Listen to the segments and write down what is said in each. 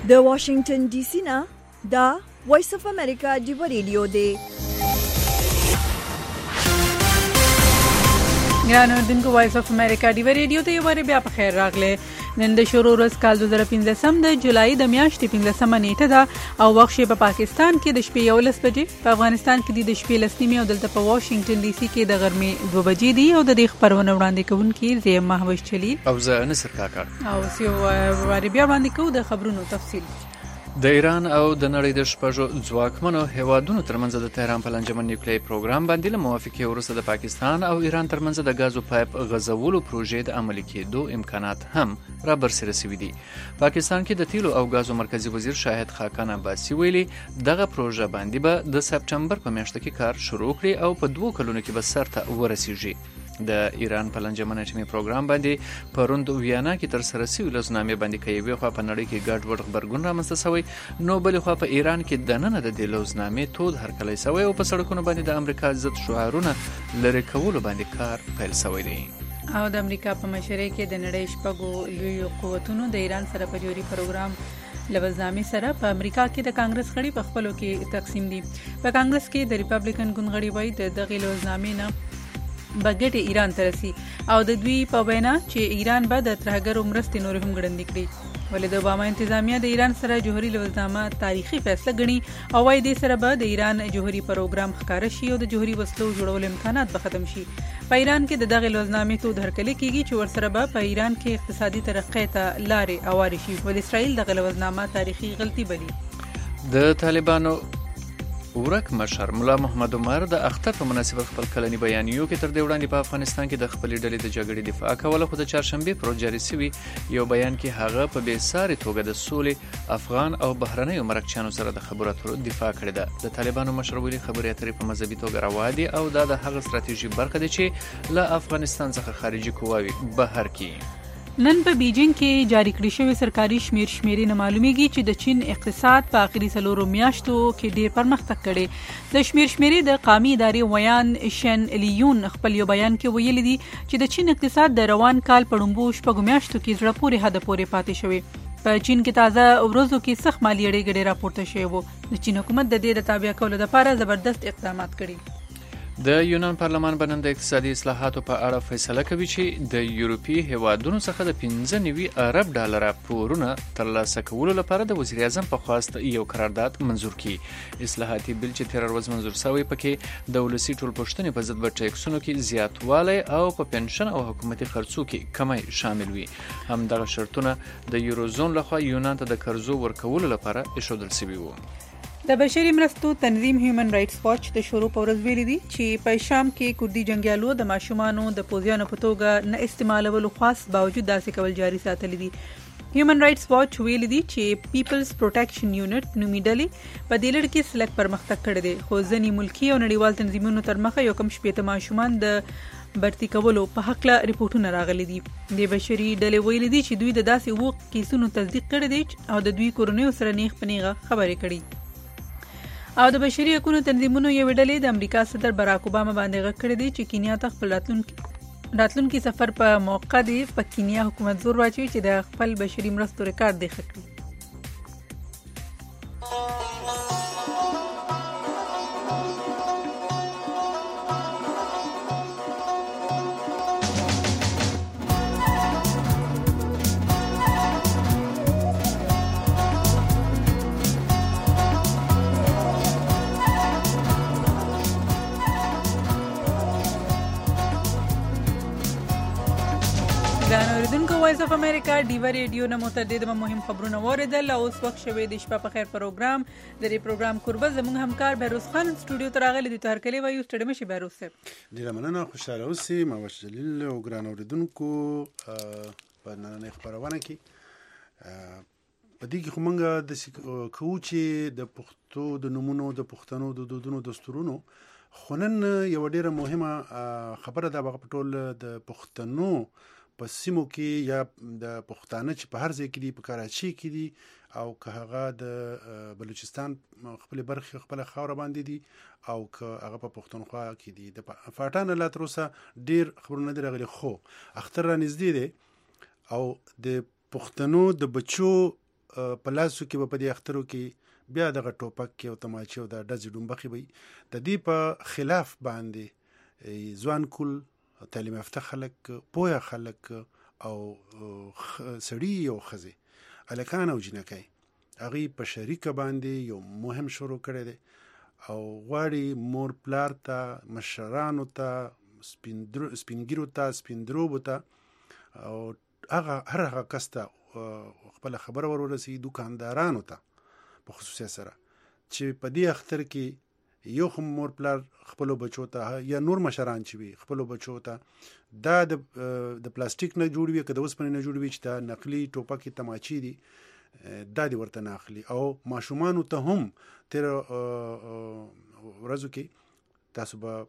د واشنگټن ډي سي نه دا وایس اف امریکا ډیو ریډیو دی. ګران اوردونکو وایس اف امریکا ډیو ریډیو ته یو بار بیا په خیر راغله. نن د شروع ورځ کال 2015 د جولای د میاشتې 15مه نیټه ده او وخت په پاکستان کې د شپې 11 بجې، په افغانستان کې د شپې 10 او دلته په واشنگټن ډي سي کې د غرمې 2 بجې دي او د دې خبرونه وړاندې کوونکي زه محوش چلی او زه نصر کاکړ او سیو واری بیا وړاندې کوو د خبرونو تفصیل. د ایران او د نړۍ د شپږو ځواکمنو هیوادونو ترمنځ د تهران په لنجمن نیوکلیري پروګرام باندې له موافقې وروسته د پاکستان او ایران ترمنځ د غازو پایپ غځولو پروژې د عملي کېدو امکانات هم را برسېره شوي دي. پاکستان کې د تیلو او غازو مرکزی وزیر شاهد خاقان عباسي ویلي دغه پروژه باندې به د سپټمبر په میاشت کې کار شروع کړي او په 2 کلونو کې به سرته ورسیږي. د ایران په لنجمن اټومي پروګرام باندې پروند ویانا کې تر سره شوی لوزنامې باندې کوي خو په نړۍ کې ګډ وډ خبرګون رامنځته شوی، نو بل خو په ایران کې د نن د لوزنامې تود هرکلی شوی او په سړکونو باندې د امریکا ضد شعارونه لری کولو باندې کار پیل شوی دی. او د امریکا په مشرۍ کې د نړۍ شپږو لوی قوتونو د ایران سره په جوړي پروګرام لوزنامې سره په امریکا کې د کانګرس غړي په خپلو کې تقسیم دي. په کانګرس کې د ریپبلیکن ګوند غړي وایي د دغه لوزنامې نه بغټ ایران ترسي او د دوی په وینا چې ایران به د ترهګرو مرستې نور هم ګړندې کړي. ولې د اوباما انتظامیه د ایران سره جوهري لوزنامه تاریخي فیصله ګڼي او وايي د سره به د ایران جوهري پروګرام ښکار شي او د جوهري وسلو جوړولو امکانات به ختم شي. په ایران کې د دغه لوزنامې تود هرکلی کیږي چې ورسره به په ایران کې اقتصادي ترقۍ ته لارې اوارې شي. ولې اسرائیل دغه لوزنامه تاریخي غلطي بلي. د طالبانو ورک مشر مولا محمد عمر د اختر په مناسبت خپل کلنی بیانیو کې تر دې وړاندې په افغانستان کې د خپل ډلې د جګړې دفاع کوله، خو د چهارشنبه پر ورځ جاري شوی یو بیان کې هغه په بیساري توګه د سولې افغان او بهرنیو مرکچیانو سره د خبرو اترو دفاع کړې ده. د طالبانو مشر ویلي خبرې اترې په مذهبي توګه روا دي او دا د هغه ستراتیژي برخه ده چې له افغانستان څخه خارجي قواوې بهر کې. نن په بیجینګ کې جاری کړی شوی سرکاري شمیرې نه معلومیږي چې د چین اقتصاد په اخري 4 میاشتو کې ډیر پرمختګ کړي. د شمیرې د قومي ادارې ویان شن لیون خپل یو بیان کې ویلي دي چې د چین اقتصاد د روان کال په لومړو 6 میاشتو کې زړه پورې حد پورې پاتې شوی. په چین کې تازه ورځو کې سخت مالی اړیکې راپورته شوی وو. د چین حکومت د دې د تابع کولو لپاره زبردست اقدامات کړي. د یونان پارلمان بنن د اقتصادي اصلاحاتو په اړه فیصله کوي چې د یورپي هیوادونو څخه د 15 ارب ډالر پورونه ترلاسه کولو لپاره د وزیر اعظم په خواست یو قرارداد منزور کړي. اصلاحاتي بل چې تیر ورځ منزور شوی پکې د ولسی ټولپوښتنې په ضد به ټیکسونو کې زیاتوالی او په پنشن او حکومتي خرڅو کې کمی شامل وي. همدغه شرطونه د یوروزون لخوا یونان ته د قرضو ورکولو لپاره ایښودل شوي وو. د بشري مرستو تنظیم هیومن رائټس واچ د شروع په ورځ ویلي دي چې په شام کې کوردي جنگیالو د ماشومانو د پوځیانو په توګه نه استعمالولو خاص باوجود داسې کول جاري ساتلي دي. هیومن رائټس واچ ویلي دي چې پیپلز پروټیکشن یونټ نومي ډلې په دې لړ کې سلک پرمختګ کړی دی، خو ځینې ملکي او نړیوال تنظیمونو تر مخه یو کم 80 ماشومان د برتی کولو په حق له ریپورتونه راغلي دي. د بشري ډلې ویلي دي چې دوی د داسې وو کیسونو تصدیق کړی دی او د دوی کورنیو سره نیغ په نیغه خبرې کړي. او د بشري حقوقو تنظیمونو یو ډلې د امریکا صدر باراک اوباما باندې غږ کړی دی چې کینیا ته خپل راتلونکي سفر په موقع دی په کینیا حکومت زور واچوي چې د خپل بشري مرستو ریکارډ دی ښه کړي. وایس اف امریکا ډیو ریډیو نه متعدد مهم خبرونه اوریدل او اوس وخت شوی د شپه په خیر پروګرام د دې پروګرام قربه زموږ همکار بهروز خان سټوډیو ته راغلی دی. تهرکلی وایو سټډیو مشي بهروز صاحب. ډیره مننه، خوشاله اوسئ. محوش جلیل او ګران اوریدونکو په نننۍ خبرونه کې په دې کې خو موږ د کوو چې د پښتو د نمونو د پښتنو د دودونو دستورونو خونن یو ډیره مهمه خبره ده په ټول د پښتنو په سیمو کې یا د پښتانه چې په هر ځای کې دي، په کراچۍ کې دي او که هغه د بلوچستان خپل برخه خپل خاور باندې دي او که هغه په پښتونخوا کې دي. د فاټان لا تر اوسه ډیر خبرونه دي راغلي، خو اختر را نږدې دي او د پښتنو د بچو په لاسو کې په دې اخترو کې بیا دغه ټوپک کې او تماچې او د ډزې ډومبخې وي د دې په خلاف باندې ځوان کول تعلیم یافته خلک پوهه خلک او سړي او ښځې هلکان او جینکۍ هغې په شریکه باندې یو مهم شروع کړی دی او غواړي مور پلار ته مشرانو ته سپینګیرو ته سپیندروبو ته او هر هغه کس ته خپل خبره ورسي دکاندارانو ته په خصوصیت سره چې په دې اختر کې یو خو مور پلار خپلو بچو ته یا نور مشران چې وي خپلو بچو ته دا د پلاستیک نه جوړ وي که د اوسپنې نه جوړ وي چې دا نقلي ټوپکې تماچې دي دا دې ورته نه اخلي او ماشومانو ته هم تېره ورځو کې تاسو به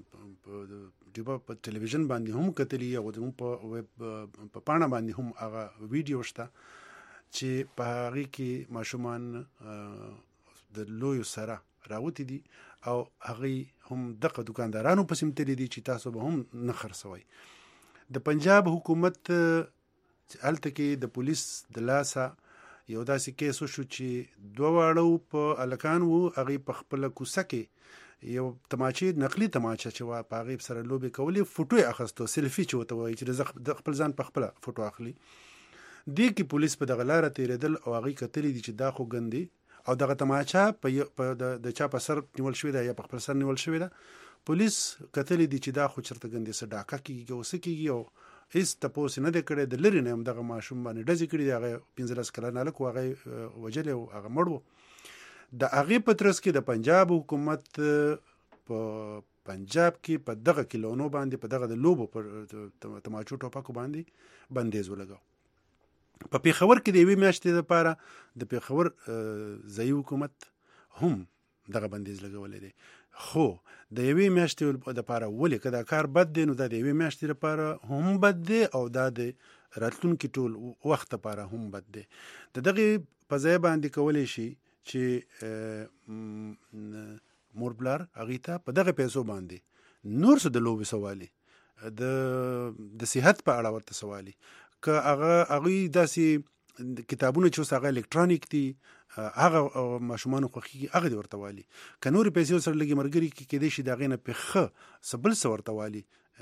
په ټلویزیون باندې هم کتلی او زموږ په ویب په پاڼه باندې هم هغه ویډیو شته چې په هغې کې ماشومان د لویو سره راوتي دي او هغې هم دغه دکاندارانو پسې تللی دي چې تاسو به هم نه خرڅوئ د پنجاب حکومت هلته کې د پولیس د لاسه یو داسې کیس وشو چې دوه واړه په هلکان وو هغې په خپله کوڅه کې یو تماچې نقلي تماچه چې وه په هغې سره لوبې کولې فوټو یې اخیستو سیلفي چې ورته وایي چې د خپل ځان په خپله فوټو اخلي دې کې پولیس په دغه لاره تېرېدل او هغې کتلي دي چې دا خو ګندي او دغه تماچه د چا په سر نیول شوې ده یا په خپل سر نیول شوې ده پولیس کتلي دي چې دا خو چېرته ګندي څه ډاکه کېږي که څه کېږي او هېڅ تپوس نه دی کړی د لرې نه هم دغه ماشوم باندې ډزې کړي دي هغه 15 کلن هلک و هغه وژلی او هغه مړ و د هغې په ترڅ کې د پنجاب حکومت په پنجاب کې په دغه کلونو باندې په دغه د لوبو پر تماچو ټوپکو باندې بندیز ولګاو په پېښور کې د یوې میاشتې لپاره د پېښور ځایي حکومت هم دغه بندیز لګولی دی خو د یوې میاشتې لپاره ولې که دا کار بد دی نو دا د یوې میاشتې لپاره هم بد دی او دا د راتلونکي ټول وخت لپاره هم بد دی د دغې په ځای باندې کولی شي چې مور پلار هغې ته په دغه پیسو باندې نور څه د لوبې سوالي د صحت په اړه ورته سوالي که هغوی داسې کتابونه چې اوس هغه الکترونیک دي هغه ماشومانو خوښېږي هغه دې ورته والي که نورې پیسې ورسره لږې ملګري کېدی شي د هغې نه پې ښه څه بل څه ورته والي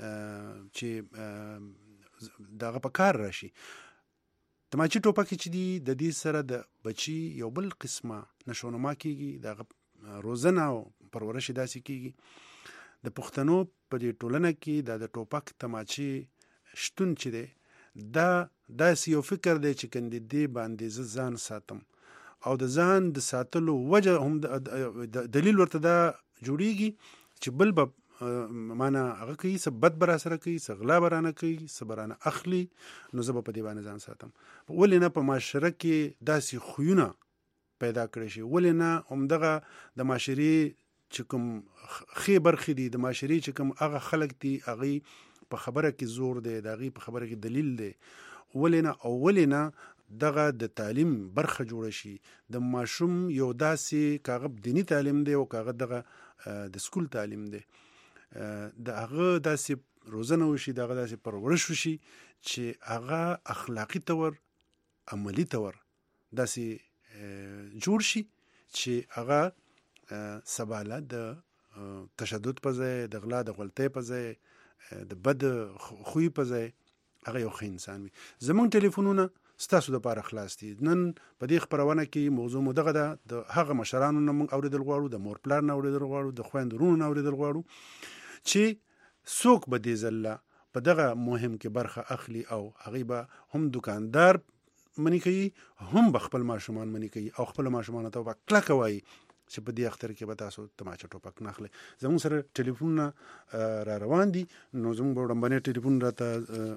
چې د هغه په کار راشي تماچې ټوپکې چې دي د دې سره د بچي یو بل قسمه نشونما کېږي د هغه روزنه او پرورش داسې کېږي د پښتنو په دې ټولنه کې د ټوپک تماچې شتون چې دی دا داسې یو فکر دی چې کندې دې باندې زه ځان ساتم او د ځان د ساتلو وجه هم دلیل ورته دا جوړیږي چې بل به مانا هغه کوي څه بد به راسره کوي څه غلا به رانه کوي څه به رانه اخلي نو زه به په دې باندې ځان ساتم ولې نه په معاشره کې داسې خویونه پیدا کړی شي ولې نه همدغه د معاشرې چې کوم ښې برخې دي د معاشرې چې کوم هغه خلک دي هغې په خبره کې زور دی د هغې په خبره کې دلیل دی ولې نه دغه د تعلیم برخه جوړه شي د ماشوم یو داسې کاغه دینی تعلیم دی او کاغه دغه د سکول تعلیم دی د هغه داسې روزنه وشي د هغه داسې پرورش وشي چې هغه اخلاقي طور عملي طور داسې جوړ شي چې هغه سباله د تشدد په ځای د غلا د غلطۍ په ځای د بد خوی په ځای هغه یو ښه انسان وي زمونږ ټلیفونونه ستاسو دپاره خلاص دي نن په دې خپرونه کې موضوع مو دغه ده د هغه مشرانو نه موږ اورېدل غواړو د مور پلار نه اورېدل غواړو د خویندو وروڼو نه اورېدل غواړو چې څوک به دې ځله په دغه مهم کې برخه اخلي او هغې به هم دکاندار منی کوي هم به خپل ماشومان منی کوي او خپل ماشومانو ته به کلکه وایي چې په دې اختر کې به تاسو تماچه ټوپک نه اخلئ زموږ سره ټلیفونونه را روان دي نو زموږ به وړاندې ټلیفون راته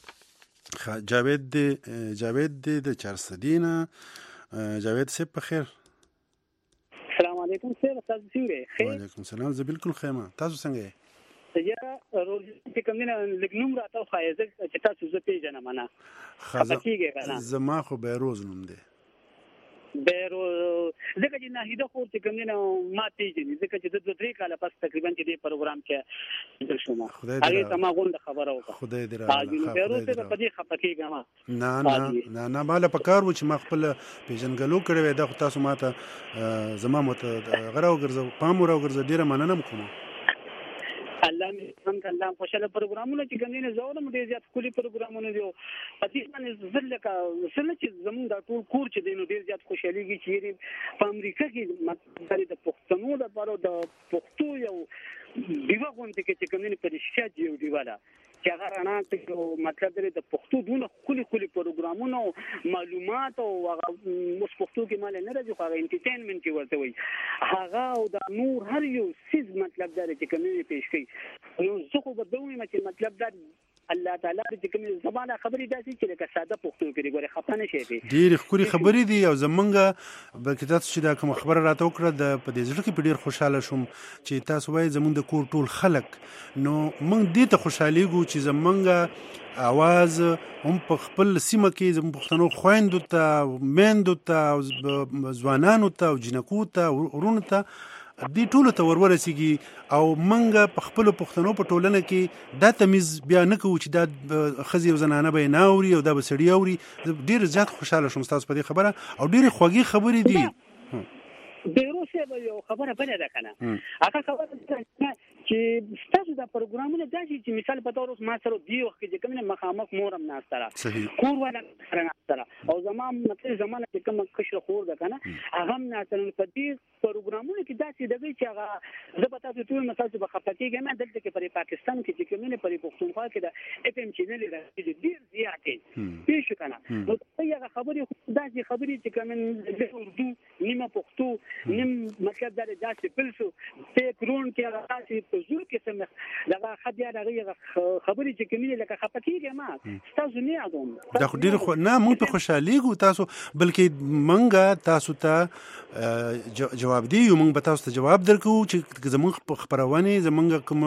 جاوید دی د چارسدي نه جاوید صاحب په خیر السلام علیکم سر تاسو څنګه یې وعلیکم السلام زه بالکل خیمه تاسو څنګه یې یا روز چې کوم نه لګنوم راته خایزه چې تاسو زه پیژنم نه زما خو بیروز نوم دی بیرو ځکه چې ناهیده خور چې کوم نه ما پیژني ځکه چې د 2-3 کال پس تقریبا چې دې پروګرام کې شوم هغه تما غونډه خبره وکړه خدای دې راځي بیرو ته په دې خپکیږه ما نه مال په کار و چې ما خپل پیژنګلو کړی وای دا تاسو ماته زما مت غراو ګرځو پام راو ګرځو ډیره مننه کوم الله مې څنګه خوشاله پروګرامونه چې کوم نه زورم ډیر زیات کلی پروګرامونه دی پدې باندې ځلکه چې زمون د ټول کور چې دی نو ډیر زیات خوشاليږي چې په امریکا کې مطلب د پښتنو لپاره د پښتو یو دیوه غونډه کې چې کوم نه پرېشیا دی دیواله چې هغه رڼا ته مطلب د پښتو دونه کلی پروګرامونه معلومات او اوس پښتو کې مال نه راځي خو هغه انټرټینمنت کې ورته وي هغه او د نور هر یو سیز مطلب دا چې کوم نه پیش کوي نو زه خو به دوی مطلب دا الله تعالی دې کوم زمانه خبرې داسي چې لکه ساده پښتو کې ګوره خپانه شي ډېر خوري خبرې دي او زمونږه بلکې تاسو چې دا کوم خبره راته وکړه د په دې ځکه په ډېر خوشاله شوم چې تاسو وایي زمونږ د کور ټول خلک نو موږ دې ته خوشاليږو چې زمونږه اواز هم په خپل سیمه کې زموږ پښتنو خويندو ته میندو ته ځوانانو ته او جنکو ته ورونو ته دې ټولو ته ورورسیږي او منګه په خپل پښتنو په ټولنه کې دا تمیز بیا نه کوو چې دا خزي او زنانه به نه اوري او دا به سړی اوري ډیر زیات خوشاله شوم تاسو په دې خبره او ډیر خوږی خبرې دي بیروسه به یو خبره بل ده کنه هغه خبره چې ستاسو دا پروګرامونه داسې چې مثال په تور اوس ما سره دی وخت چې کوم نه مخامخ مورم ناستره کور ولا ناستره او زمام مطلب زمانه چې کوم کشر خور ده کنه هغه ناستره په دې پروګرامونه کې داسې دغه چې هغه زبتا ټول مثال په خپکیږي ما دلته کې پر پاکستان کې چې کوم نه پر پښتونخوا کې دا اف ام چینل راځي ډیر زیاتې پیښ کنه نو هغه خبرې داسې خبرې چې کوم اردو نیمه پښتو نیم مطلب دا داسې بلسو په کرون کې راځي زور کې سم دا خدای هغه خبرې چې کومې لکه خپکیږي ما تاسو نه یادوم دا خو ډیر نه موږ په خوشحاليږو تاسو بلکې منګه تاسو ته جواب دی یو موږ به تاسو ته جواب درکو چې زموږ خبرونه زموږ کوم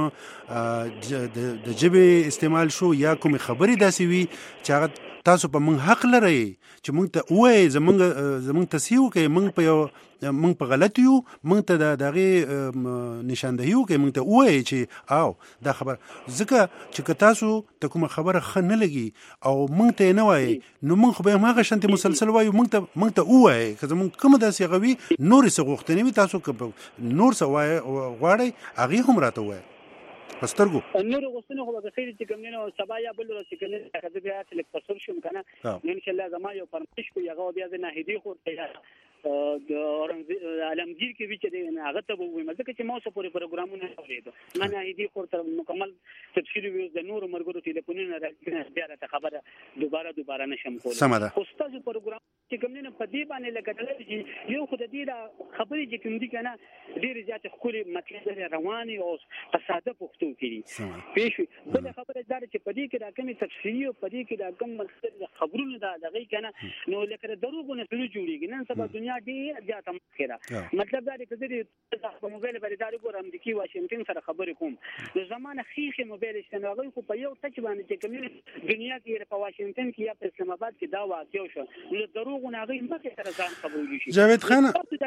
د جبه استعمال شو یا کوم خبرې داسې وي چې هغه تاسو په موږ حق لرئ چې موږ ته وایي زموږ تسیو کې موږ په غلط یو موږ ته دغه نشاندهیو کې موږ ته وایي چې او دا خبر ځکه چې تاسو ته کوم خبره خنه لګي او موږ ته نه وایي نو موږ خو به هغه شانتي مسلسل وایو موږ ته وایي که موږ کوم داسې غوي نور څه غوښتنې وي تاسو نور څه وایي غواړي هغه هم راته وایي پسترګو نور غوښتنه خو به خیر چې کوم نه سبا یا بل ورځ کې نه راځي بیا چې لیک پسر شوم کنه ان شاء الله زما یو فرمایش کو یغه بیا د ناهیدی خو د علمگیر کې وی چې هغه ته وایي مګر چې مو څه پورې پروګرامونه اورېدو نه ناهیدی خو تر مکمل تفصیل ویو د نور مرګرو ټلیفونونه راځي بیا ته خبره دوباره نشم کولای خو تاسو پروګرام چې کوم نه په دې باندې لګیدل چې یو خو د دې خبرې چې کوم دي کنه ډېر زیات خوري مطلب رواني او په ساده پښتو کې پیښ بل خبره دا چې په دې کې دا کومه تفصیلی او په دې کې دا کوم مقصد خبرونه دا دغه کنه نو لکه دروغ نه سلو جوړیږي نن سبا دنیا ډېر زیات مخکره مطلب دا چې د په موبایل باندې دا ګورم د کی واشنگټن سره خبرې کوم د زمانه خيخه موبایل استناغي خو په یو ټچ باندې چې کومه دنیا کې په واشنگټن کې یا په اسلام آباد کې دا واقع شو نو دروغ نه غي مخه سره ځان خبرې شي جاوید خان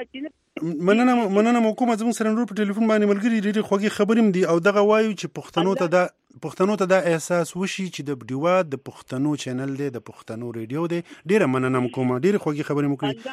مننه مو کوم زموږ سره نور په ټلیفون باندې ملګری ډېری خوږی خبرې دي او دغه وایو چې پښتنو ته دا احساس وشي چې د ډیوا د پښتنو چینل دی د پښتنو ریډیو دی ډیره مننه کوم ډیره خوږی خبرې مو کوي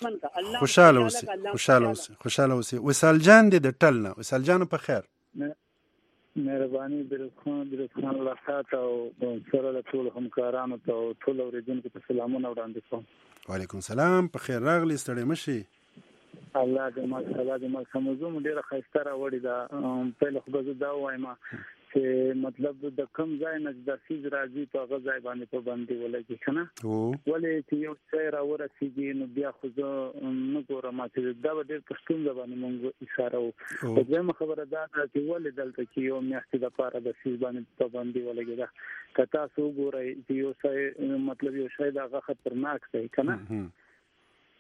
خوشاله اوسئ وصال جان دی د ټلنه وصال جان په خیر مهرباني درخان الله ساته او سره له ټول همکارانو ته او ټول اوریدونکو ته سلامونه وړاندې کوم وعلیکم سلام په خیر راغلی ستړي مشي الله دې ما سمزوم ډیره خسته راوړي دا په لخوا دا وایم چې مطلب د کم ځای نه د سیز راځي په غځای باندې په باندې ولګي کنه ولې چې یو څه راورسیږي نو بیا خو زه نو ګورم چې دا ډېر پښتون باندې مونږ اشاره وو دغه خبره دا چې ولې دلته کې یو میاشتې د پاره د سیز باندې په باندې ولګي دا که تاسو ګورئ چې یو څه مطلب یو شی دا خطرناک دی کنه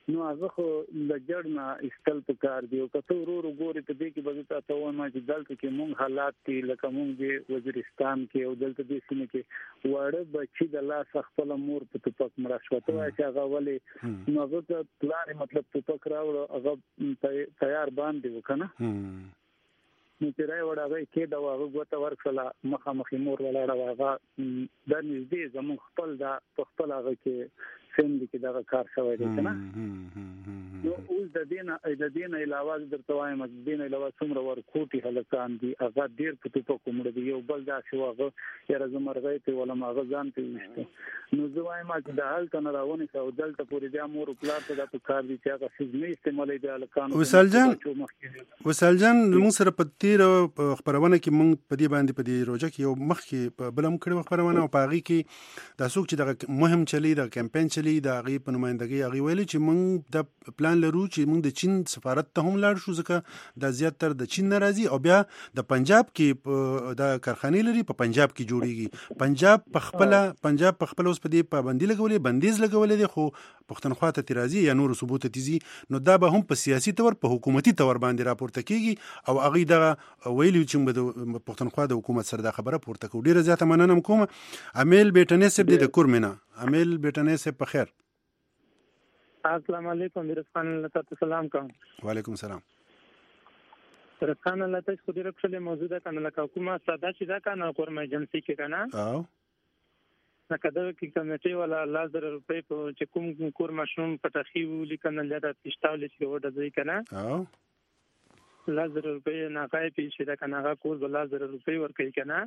نو هغه خو د جړ نه استل پکار دی او کته ورو ګوري ته دې کې به تاسو وایم چې دلته کې مونږ حالات کې لکه مونږ د وزیرستان کې او دلته د سیمه کې وړه بچي د لاس خپل مور په توپک مرشوته وای چې هغه ولې نو هغه پلان مطلب توپک راوړ هغه تیار باندې وکنه نو چې راي وړاغه کې دا هغه غوته ورکړه مخامخ مور ولاړه هغه د نږدې زمون خپل د خپل هغه کې څنګه کې دا کار شوی دی کنه نو اوس د دین علاوه درته وایم د دین علاوه څومره ورکوټي هلکان دي هغه ډیر په توپو کومړي دی یو بل دا شو هغه یاره زمرغې ته ولا ما غزان ته وشته نو زه وایم چې د حل کنه راونی او دلته پورې د امور پلان ته د کار دي چې هغه څه نه استعمالي د هلکان وسال جان موږ سره په تیر خبرونه کې موږ په دې باندې په دې روجه کې یو مخ کې بلم کړو خبرونه او پاغي کې د سوق چې د مهم چلی د کمپاین چلی د غي په نمائندګي غي ویل چې موږ د پلان لرو چې موږ د چین سفارت ته هم لاړ شو ځکه د زیات تر د چین ناراضي او بیا د پنجاب کې د کارخانې لري په پنجاب کې جوړیږي پنجاب په خپل اوس په دې پابندي لګولې بندیز لګولې دي خو پښتونخوا ته ترازی یا نور ثبوت تیزي نو دا به هم په سیاسي تور په حکومتي تور باندې راپورته کیږي او هغه دغه ویلي چې د پښتونخوا د حکومت سره د خبره پورته کوي ډیره زیاته مننه کوم امیل بیٹنې سب د کورمنه امیل بیٹنې سب په خیر السلام علیکم درخان الله تعالی سلام کوم وعلیکم السلام درخان الله تعالی خو دې رخصله موجوده کنه لکه کومه ساده چې دا کنه کورم ایجنسی کې کنه او نکه دا کې کمیټي ولا لازر روپے په چې کوم کور مشروم پټخي ولي کنه لدا تشتاول چې وډه ځای کنه او لازر روپے نه کای پیښه دا کنه هغه کور بل لازر روپے ور کوي کنه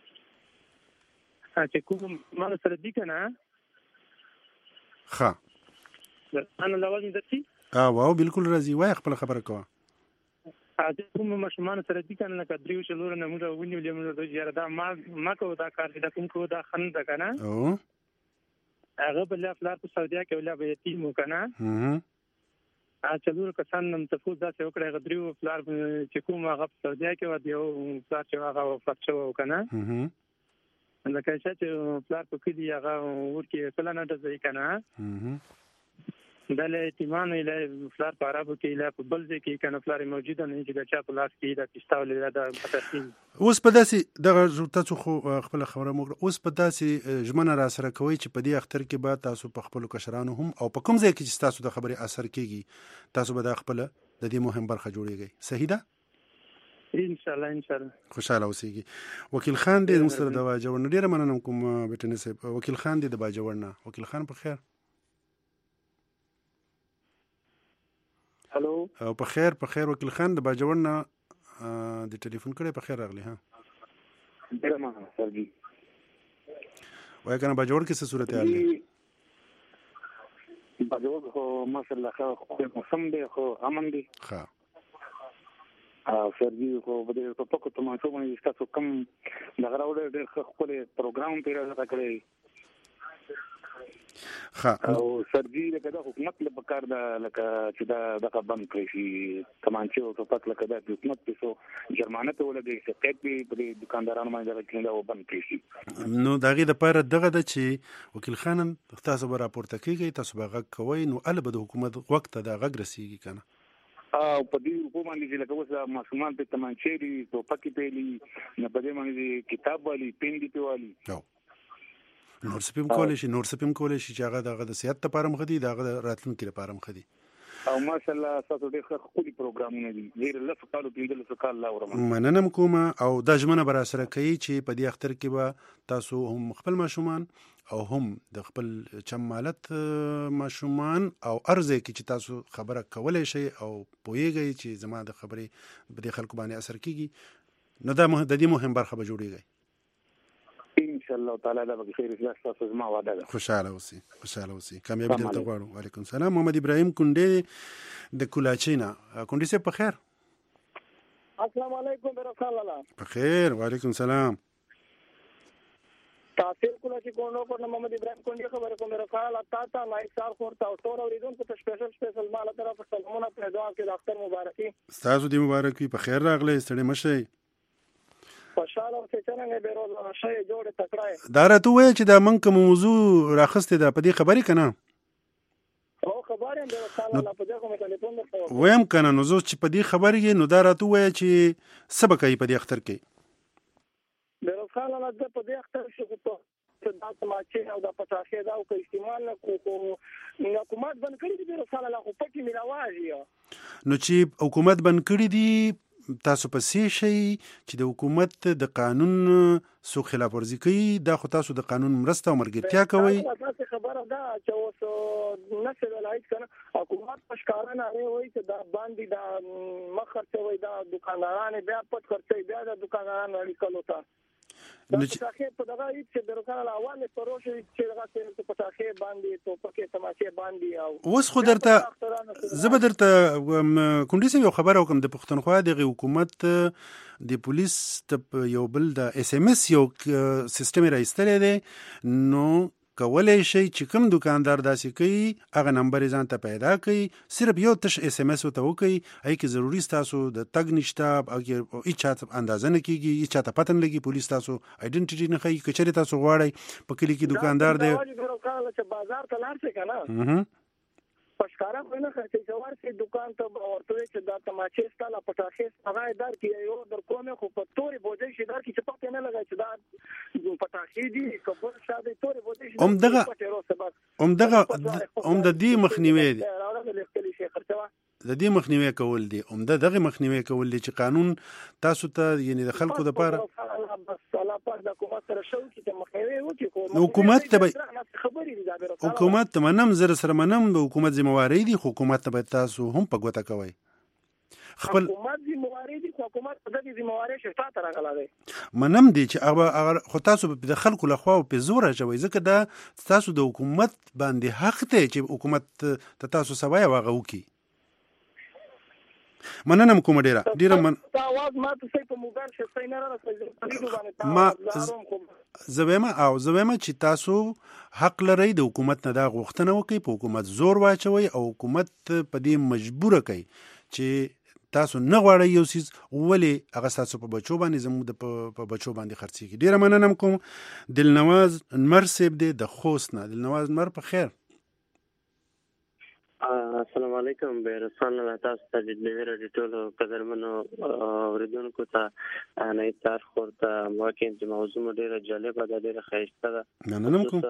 چې کوم مال سره دي کنه ها انا لوازم درتي واو بالکل راضي وای خپل خبره کوه اته کوم مشمان سره دي کنه لکه دریو شلور نه موږ ونیولې موږ د یاره دا ما کو دا کار دا کوم کو دا خند کنه او هغه بل افلار په سعودیا کې ولا به یتیم کنه چلور کسان نن تاسو دا څه وکړه غدریو افلار چې کوم هغه په سعودیا کې و دیو افلار چې هغه وفات شو کنه لکه چې افلار په کې دی هغه ورکه کله نه ځای کنه دله ایتمان له فلار په عربو کې له په بل ځای کې کنه فلار موجوده نه چې د چا په لاس کې د پښتاول د پټخین اوس په داسې دغه تاسو خو خپل خبره موږ اوس په داسې ژمنه را سره کوي چې په دې اختر کې به تاسو په خپل کشرانو هم او په کوم ځای کې چې تاسو د خبرې اثر کیږي تاسو به د خپل د دې مهم برخه جوړیږي صحیح ده ان شاء الله خوشاله اوسئ وکیل خان دې مستر د واجوړ ډیره مننه کوم بیٹنه صاحب وکیل خان دې د باجوړ نه وکیل خان په خیر هلو او په خیر وکیل خان د باجوړ نه د ټلیفون کړي په خیر راغلی ها ډیره مننه سر جی وای کنه باجوړ کې څه صورت حال دی باجوړ خو ماشاءالله خو موسم دی خو امن دی ها سر جی خو بده په پکو ته ماشو باندې تاسو کم د غراوړ ډېر خپل پروګرام پیرا کړی او سرجی لکه حکومت له بکار دا لکه چې دا د بند کړی شي کمانچو او پک لکه د حکومت په سو جرمانه ته ولګي چې قید به دکاندارانو باندې کېنده او بند کړی شي نو دغه د پاره دغه د چې وکیل خانم تاسو به راپورته کیږي تاسو به غږ کوئ نو البته د حکومت وخت ته د غږ رسیږي کنه او په دې حکومت باندې لکه اوس ماشومان په تمانچې دي تو پکې پیلي نه په دې باندې کتاب والی پین دي په والی نور سپیم کولای شي چې هغه دغه د صحت لپاره مخدي دغه راتلونکي لپاره مخدي او ماشاءالله تاسو ډېر خولي پروګرامونه دي ډېر لږ کالو پیندل څه کال لا ورم مننه کوم او د ژمنه بر سره کوي چې په دې اختر کې به تاسو هم خپل ماشومان او هم د خپل چمالت ماشومان او ارزه کې چې تاسو خبره کولای شي او پوهیږئ چې زما د خبرې په دې خلکو باندې اثر کیږي نو دا د دې مهم برخه به جوړیږي ان شاء الله تعالی دا به خیر اساس تاسو زما وعده ده خوشاله اوسئ کامیابی درته غواړم وعلیکم السلام محمد ابراهیم کونډې د کولاچینا کونډې سه په خیر السلام علیکم برکات الله په خیر وعلیکم السلام تاسو کولاچی کوونو پر محمد ابراهیم کونډې خبره کوم برکات الله تا لایک سار خورتا او ټول اوریدونکو ته سپیشل مال طرف سلامونه په دعا کې د اختر مبارکي تاسو دې مبارک وي په خیر راغلی ستړي مشئ خوشاله اوسئ څنګه به روزانه شي جوړ تکړه دا راته وایي چې دا من کوم موضوع راخسته ده په دې خبرې کنه او خبره یم د الله په دغه مې ټلیفون درته ویم کنه نو زه چې په دې خبرې کې نو دا راته وایي چې سبق کوي په دې اختر کې د خان الله د په دې اختر شو دا سماچې او د پټاخې دا او کې استعمال نه کو حکومت بند کړی دی رسول الله خو پټي ملاوازي نو چې حکومت بند کړی دی تاسو په څه شي چې د حکومت د قانون سو خلاف ورزي کوي دا خو تاسو د قانون مرسته او مرګتیا کوي تاسو خبره ده چې اوس نشه ولایت کنه حکومت پښکارانه وایي چې دا باندې دا مخرته وایي دا دکاندارانه بیا پټ خرڅي بیا د دکاندارانو اړیکلو ته د پټاخې په دغه چې د رسول الله اواله پروژه چې دغه په پټاخې باندې توپکې تماچې باندې او اوس خو درته زه درته کونډې سم یو خبر وکم د پښتونخوا د حکومت د پولیس یو بل د اس ام اس یو سیستم راځتلې دی نو کولای شي چې کوم دکاندار داسې کوي هغه نمبر ځان ته پیدا کړي صرف یو تش اس ام اس ته وکړي هي کې ضروري تاسو د تګ نشته او هیڅ چاته اندازه نه کیږي هیڅ چاته پتن لګي پولیس تاسو آیډنټیټي نه کوي کچري تاسو غواړي په کلی کې دکاندار دی چې بازار ته لاړ شي کنه پښکارا خو نه خرڅي څوار چې دکان ته ورته چې دا تماچې ستاله پټاخې هغه در کې یو در کومه خو په توري بوجي شي در کې چې پکې نه لګای چې دا پټاخې دي کبر شاده توري بوجي شي هم د دې مخنیوي دي د دې مخنیوي کول دي دغه مخنیوي کول دي چې قانون تاسو ته یعنی د خلکو د پاره حکومت ته منم زر سره منم د حکومت ذمہواری دي حکومت ته تاسو هم په ګوته کوي خپل حکومت ذمہواری دي حکومت په دې ذمہواری شته تر راغلاوي منم دي چې اگر خو تاسو په خلکو لخوا په زور راځوي ځکه دا تاسو د حکومت باندې حق ته چې حکومت ته تاسو سوای واغو کی مننه کوم ډیره من تاواز ما ته په موبایل شته نه راځي ما زویمه چې تاسو حق لرئ د حکومت نه دا غوښتنه وکړي په حکومت زور واچوي او حکومت په دې مجبور کوي چې تاسو نه غواړئ یو سیز ولې هغه تاسو په بچو باندې زموږ په بچو باندې خرڅيږي ډیره مننه کوم دلنواز نمر سیب د خوست نه دلنواز نمر په خیر السلام علیکم بیرسان الله تاسو ته د لویره ټولو قدرمنو اوریدونکو ته نه تار خورته واقعي چې موضوع ډیره جالبه ده ډیره ښایسته ده مننه کوم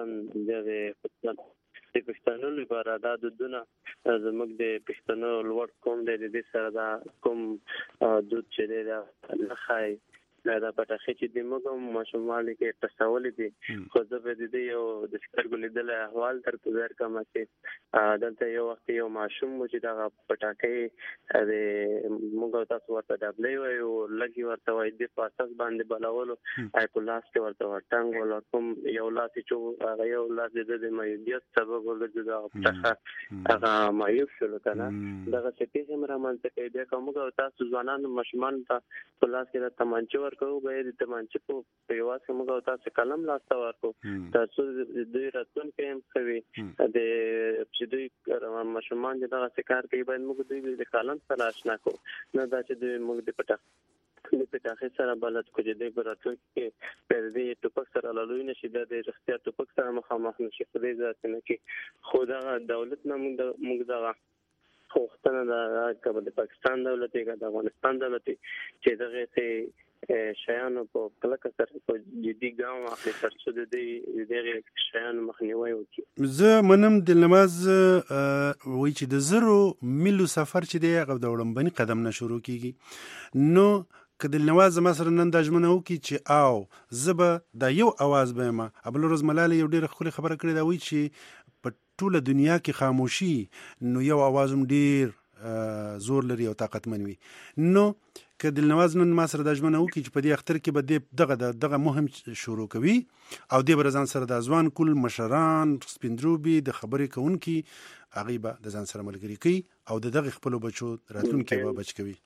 د پښتنو لپاره دا دودونه زموږ د پښتنو لوړ قوم د دې سره دا کوم دود چې دی نه خای دا پټاخې چې د موږ ماشومان کې تصور دي خو زه به دې یو د سترګو لیدل احوال درته درکم چې دلته یو وخت یو ماشوم چې دا پټاخې د موږ تاسو ورته دبلې وایو لګي ورته وای د پاسس باندې بلاولو آی په لاس کې ورته ورټنګ ولا کوم یو لاس چې هغه یو لاس د مایوبیت سبب ولګي دا پټاخه هغه مایوب شول کنه دا چې څنګه رامنځته کېږي کومه تاسو ځوانان ماشومان ته په لاس کې د تمانچه ورکو به د تمانچه په یواز کې موږ تاسو کلم لاسته ورکو تاسو د راتلونکي هم کوي د چې دوی ماشومان چې دا څه کوي باید موږ دوی د کلم سره آشنا کو نه دا چې موږ د پټاخې سره بلد کو چې د راتلونکي کې په دې ټوپک سره لالوي نشي د رښتیا ټوپک سره مخامخ نشي په دې ځکه نه کې خو دا دولت نه موږ دا خوښتنه دا کبه د پاکستان دولت یا د افغانستان دولت چې دغه ته شایانو په کلکه سره په جدي ګام اخلي ترڅو د دې شایانو مخنیوي وکړي زه منم د نماز وای چې د زرو ملو سفر چې دی هغه د وړاندې قدم نه شروع کیږي نو کله نواز مثلا نن د ژمنه وکي چې او زبه د یو आवाज به ما ابل روز ملاله یو ډیره خولي خبره کړې دا وای چې په ټوله دنیا کې خاموشي نو یو आवाज هم ډیر زور لري او طاقتمن وي نو کله نواز نن ما سره د ژمنه وکي چې په دې اختر کې به دغه مهم شروع کوي او د برزان سره د ځوان کل مشران سپیندروبي د خبرې کوونکی هغه به د ځان سره ملګری کوي او دغه خپل بچو راتلونکي به بچ کوي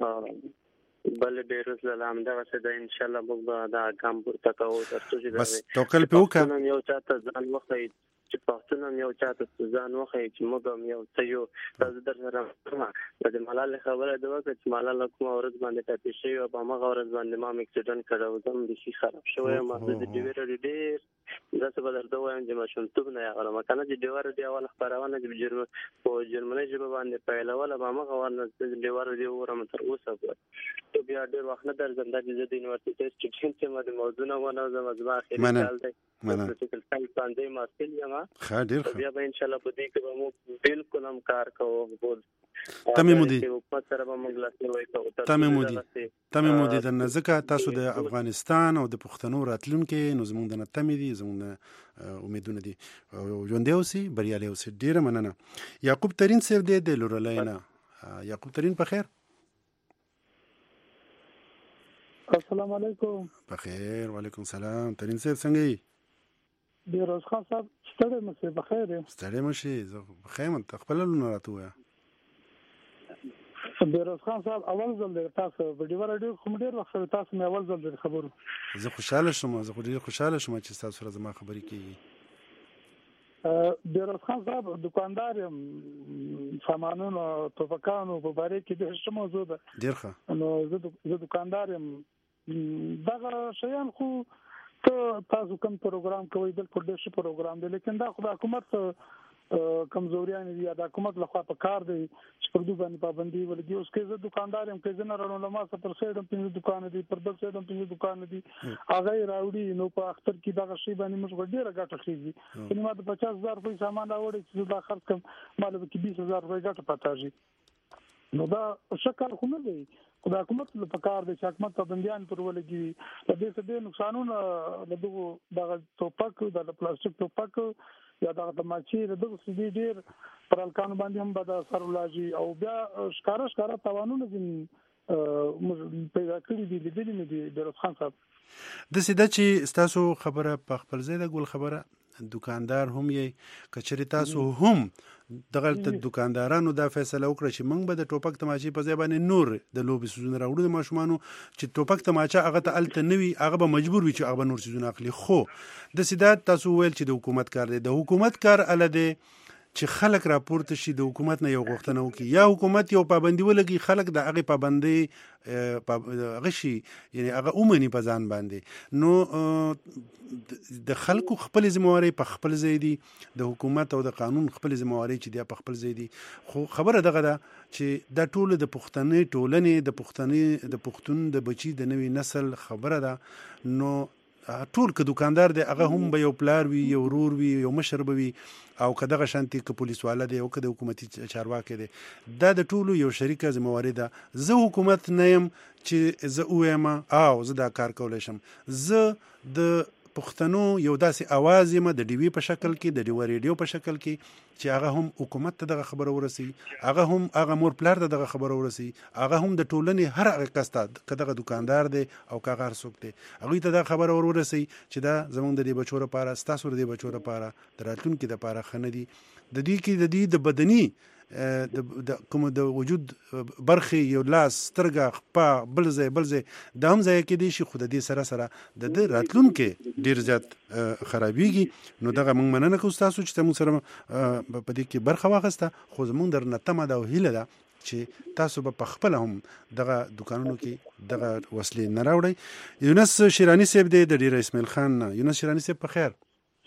بل ډیر سلام دا څه د ان شاء الله موږ دا کام پورته کوو ترڅو چې بس توکل په وکړه یو چاته ځان وخت چې پښتون هم یو چاته ځان وښیي چې موږ هم یو څه یو. تاسو در سره د ملالۍ خبره ده وکړه چې ملالۍ کومه ورځ باندې ټاپي شوې وه، په هماغه ورځ باندې ما هم اکسیډنټ کړی و، زه هم بیخي خراب شوی یم. زه د ډیوې راډیو ډېر داسې به درته ووایم چې ماشومتوب نه یادوم، که نه چې ډیوه راډیو اوله خپرونه چې په جرمنۍ ژبه باندې پیلوله، په هماغه ور نه ډیوه راډیو اورم تر اوسه پورې. بیا ډېر وخت نه درځم، دا چې زه د یونیورسټۍ سټوډنټ یم، د موضوع نه ونوځم، زما اخري کال دی، پروتیکل ساینس باندې محصل یم. بیا به انشاءالله په دې کې به موږ بالکل هم کار کوو. تمې مودې درنه ځکه تاسو د افغانستان او د پښتنو راتلونکي نو زموږ د نه تمې دي، زموږ نه امیدونه دي، ژوندی اوسئ، بریالي اوسئ. ډېره مننه. یعقوب ترین صاحب دی د لورلۍ نه. یعقوب ترین په خیر؟ السلام علیکم. بخیر. وعلیکم السلام. ترین صاحب څنګه یې؟ بیروز خان صاحب ستړی مشه؟ بخیر یم. ستړی مشه؟ زه بخیر یم. خپل لونه راته ووایه. بیروز خان صاحب اول ځل دی تاسو په ډیوه راډیو کوم ډېر وخت تاسو مې اول ځل دی خبرو. زه خوشحاله شوم، زه ډېر خوشحاله شوم چې تاسو سره زما خبرې کېږي. بیروز خان صاحب دکاندار یم، سامانونو توپکانو په باره کې ډېر ښه موضوع ده. ډېر ښه. نو زه دکاندار یم. دغه شیان خو تاسو کوم پروګرام کوئ بالکل ډېر ښه پروګرام دی، لیکن دا خو د حکومت کمزوریان دي یا د حکومت لخوا په کار دی چې پر دوی باندې پابندي ولګي. اوس کې زه دکاندار یم، کې زه نه راړم له ما څخه پر سایډ هم 5 دکان دي، پر بل سایډ هم 5 دکان دي، هغه یې راوړي. نو په اختر کې دغه شی باندې موږ ډېره ګټه خېږي. یعنې ما د 50,000 روپۍ سامان راوړی چې زه دا خرڅ کړم، ما له کې 20,000 روپۍ ګټه پاتاږي. نو دا ښه کار خو نه دی. خو د حکومت په کار دی چې حکومت پابندیان پر ولګي. د دې څه ډېر نقصانونه دغه ټوپک، د پلاستیک ټوپک یا دغه تماچې د دغه څه ډېر پر هلکانو باندې هم بد اثر ولاږي. او بیا ښکاره تاوانونه ځینې پیدا کړي دي، لیدلي مې دي بیروز خان صاحب. داسې ده چې ستاسو خبره په خپل ځای ده، ګل خبره. دکاندار هم یې که چېرې تاسو هم دغه دکاندارانو دا فیصله وکړه چې موږ به د ټوپک تماچې په ځای باندې نور د لوبې څیزونه راوړو د ماشومانو، چې ټوپک تماچه هغه ته هلته نه وي، هغه به مجبور وي چې هغه به نور څیزونه اخلي. خو داسې دا تاسو وویل چې د حکومت کار دی. د حکومت کار هله دی چې خلک راپورته شي، د حکومت نه یو غوښتنه وکړي، یا حکومت یو پابندي ولګي، خلک د هغې پابندۍ هغه شي، یعنې هغه ومني په ځان باندې. نو د خلکو خپل ذمہواري په خپل ځای دي، د حکومت او د قانون خپل ذمہواري چې دی په خپل ځای دي. خو خبره دغه ده چې دا ټول د پښتنې ټولنې د پښتون د بچي د نوي نسل خبره ده. نو ټول که دکاندار دی هغه هم به یو پلار وي، یو ورور وي، یو مشر به وي، او که دغه شانتي که پولیس والا دی او که د حکومتي چارواکی دی، دا د ټولو یو شریکه ذمہواري ده. زه حکومت نه یم چې زه ووایم او زه دا کار کولی شم. زه د پښتنو یو داسې اواز یم د ډیوي په شکل کې، د ډیوه ریډیو په شکل کې، چې هغه هم حکومت ته دغه خبره ورسي، هغه هم هغه مور پلار ته دغه خبره ورسي، هغه هم د ټولنې هر هغه کس ته، که دغه دکاندار دی او که هغه هر څوک دی، هغوی ته دغه خبره ورسي چې دا زموږ د دې بچو لپاره، ستاسو د دې بچو لپاره، د راتلونکي دپاره ښه نه دي. د دې کې د دې د بدني کوم د وجود برخې، یو لاس، سترګه، خپه، بل ځای دا هم ځای کېدی شي، خو د دې سره د ده راتلونکی ډېر زیات خرابېږي. نو دغه موږ مننه کوو ستاسو چې موږ سره په دې کې برخه واخیسته. خو زموږ درنه تمه ده او هیله ده چې تاسو به په خپله هم دغه دکانونو کې دغه وسلې نه راوړئ. یونس شیراني صاحب دی د ډیره اسماعیل خان نه. یونس شیراني صاحب په خیر؟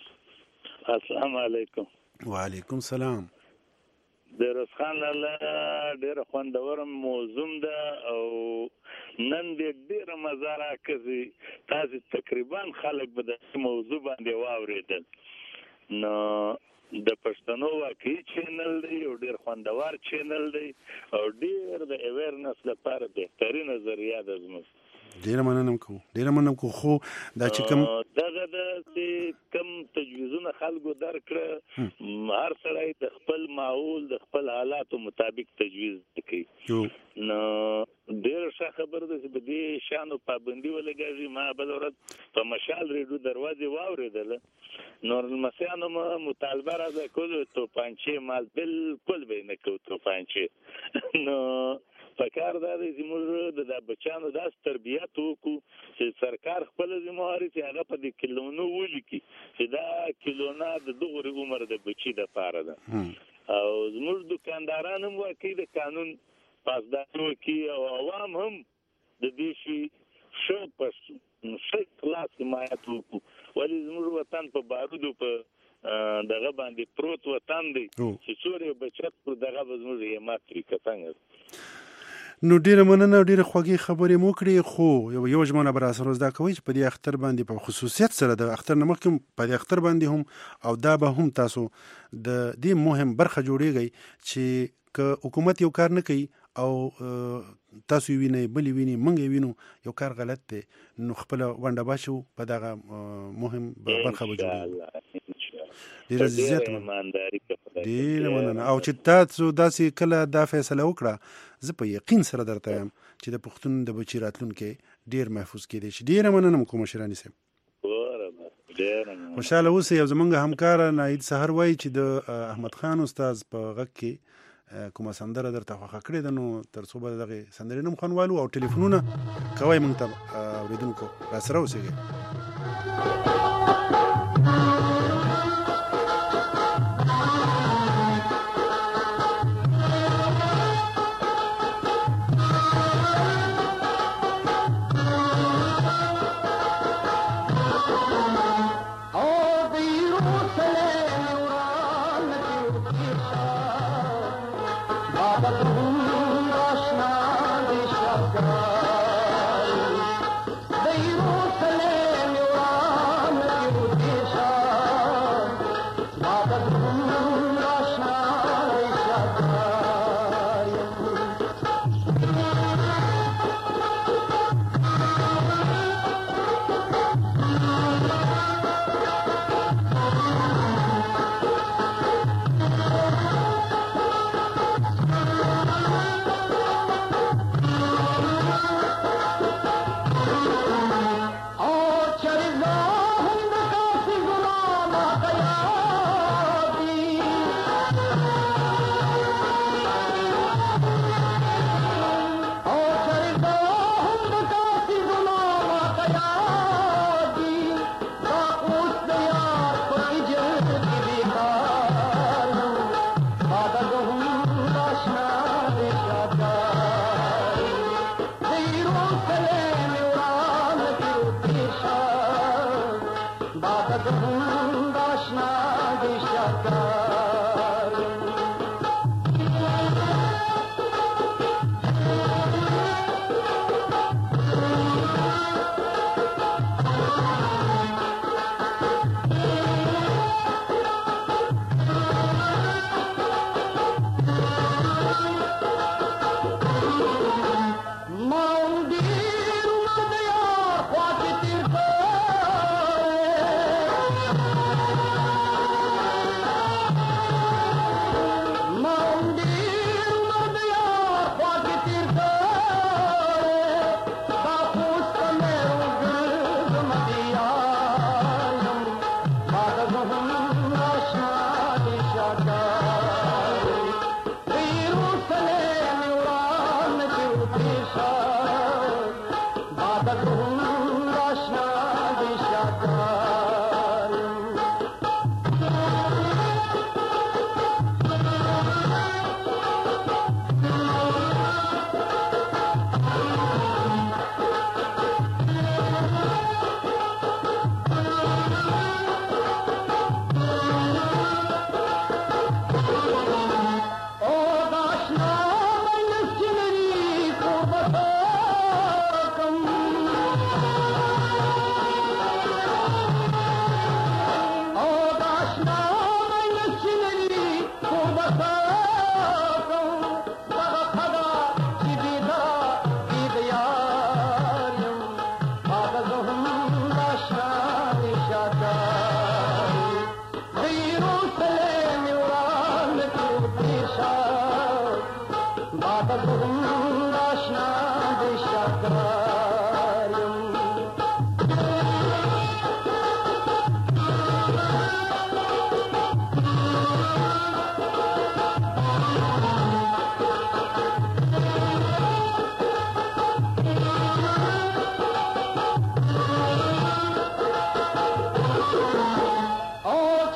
السلام علیکم. وعلیکم السلام. بیروز خان لاله ډېره خوندوره موضوع ده او نن دې ډېره مزه راکړي. تاسې تقریبا خلک به د موضوع باندې واورېدل. نو د پښتنو واقعي چینل دی، یو ډېر خوندور چینل دی او ډېر د اویرنس لپاره بهترینه ذریعه ده زموږ. ډېره مننه کوو. خو دا چې دغه چې کوم تجویزونه خلکو درکړه، هر سړی د خپل ماحول د خپل حالاتو مطابق تجویز کوي. نو ډېر ښه خبره ده چې په دې شیانو پابندي ولګېږي. ما بل ورځ په مشال ریډیو دروازې واورېدله، نو لمسیانو مطالبه راځه کولو توپانچې مال بالکل به یې نه کوو توپانچې. نو پکار دا دی چې موږ د بچانو داس تربیت وکړو چې سرکار خپل ذمہواری چې هغه په دې کلونو ولیکي چې دا کلونه د دغه عمر د بچی د پاره ده او زموږ دکانداران هم واقعي د قانون پاسداري کوي او عوام هم د دې شي شو پس څه خلاص حمایت وکړو ولې زموږ وطن په بارودو په دغه باندې پروت وطن دی چې څوري بچت پر دغه زموږ حمایت طریقه څنګه نو ډیره مننه ډیره خوږی خبرې مو کړې خو یو ژمنه بر اساس دا کوي چې په دې اختر باندې په خصوصیت سره د اختر نمخکم په دې اختر باندې هم او دا به هم تاسو د دې مهم برخه جوړیږي چې که حکومت یو کار نه کوي او تاسو وینئ بلی ویني منګ وینو یو کار غلط دی نو خپل ونده باشو په دغه مهم برخه وجوړي ډیره زیات ډیره مننه او چې تاسو داسې کله دا فیصله وکړه زه په یقین سره درته یم چې د پښتون د بچی راتلونکي ډیر محفوظ کېدی شي ډیره مننه کوم مشرانی سم خوشاله اوسئ یو زمونږ همکار ناید سحر وایي چې د احمد خان استاد په غږ کې کومه سندره درته خوښه کړې ده نو تر څو به دغه سندرې نوم خوانوالو او ټلیفونونه کوئ موږ ته اورېدونکو راسره اوسئ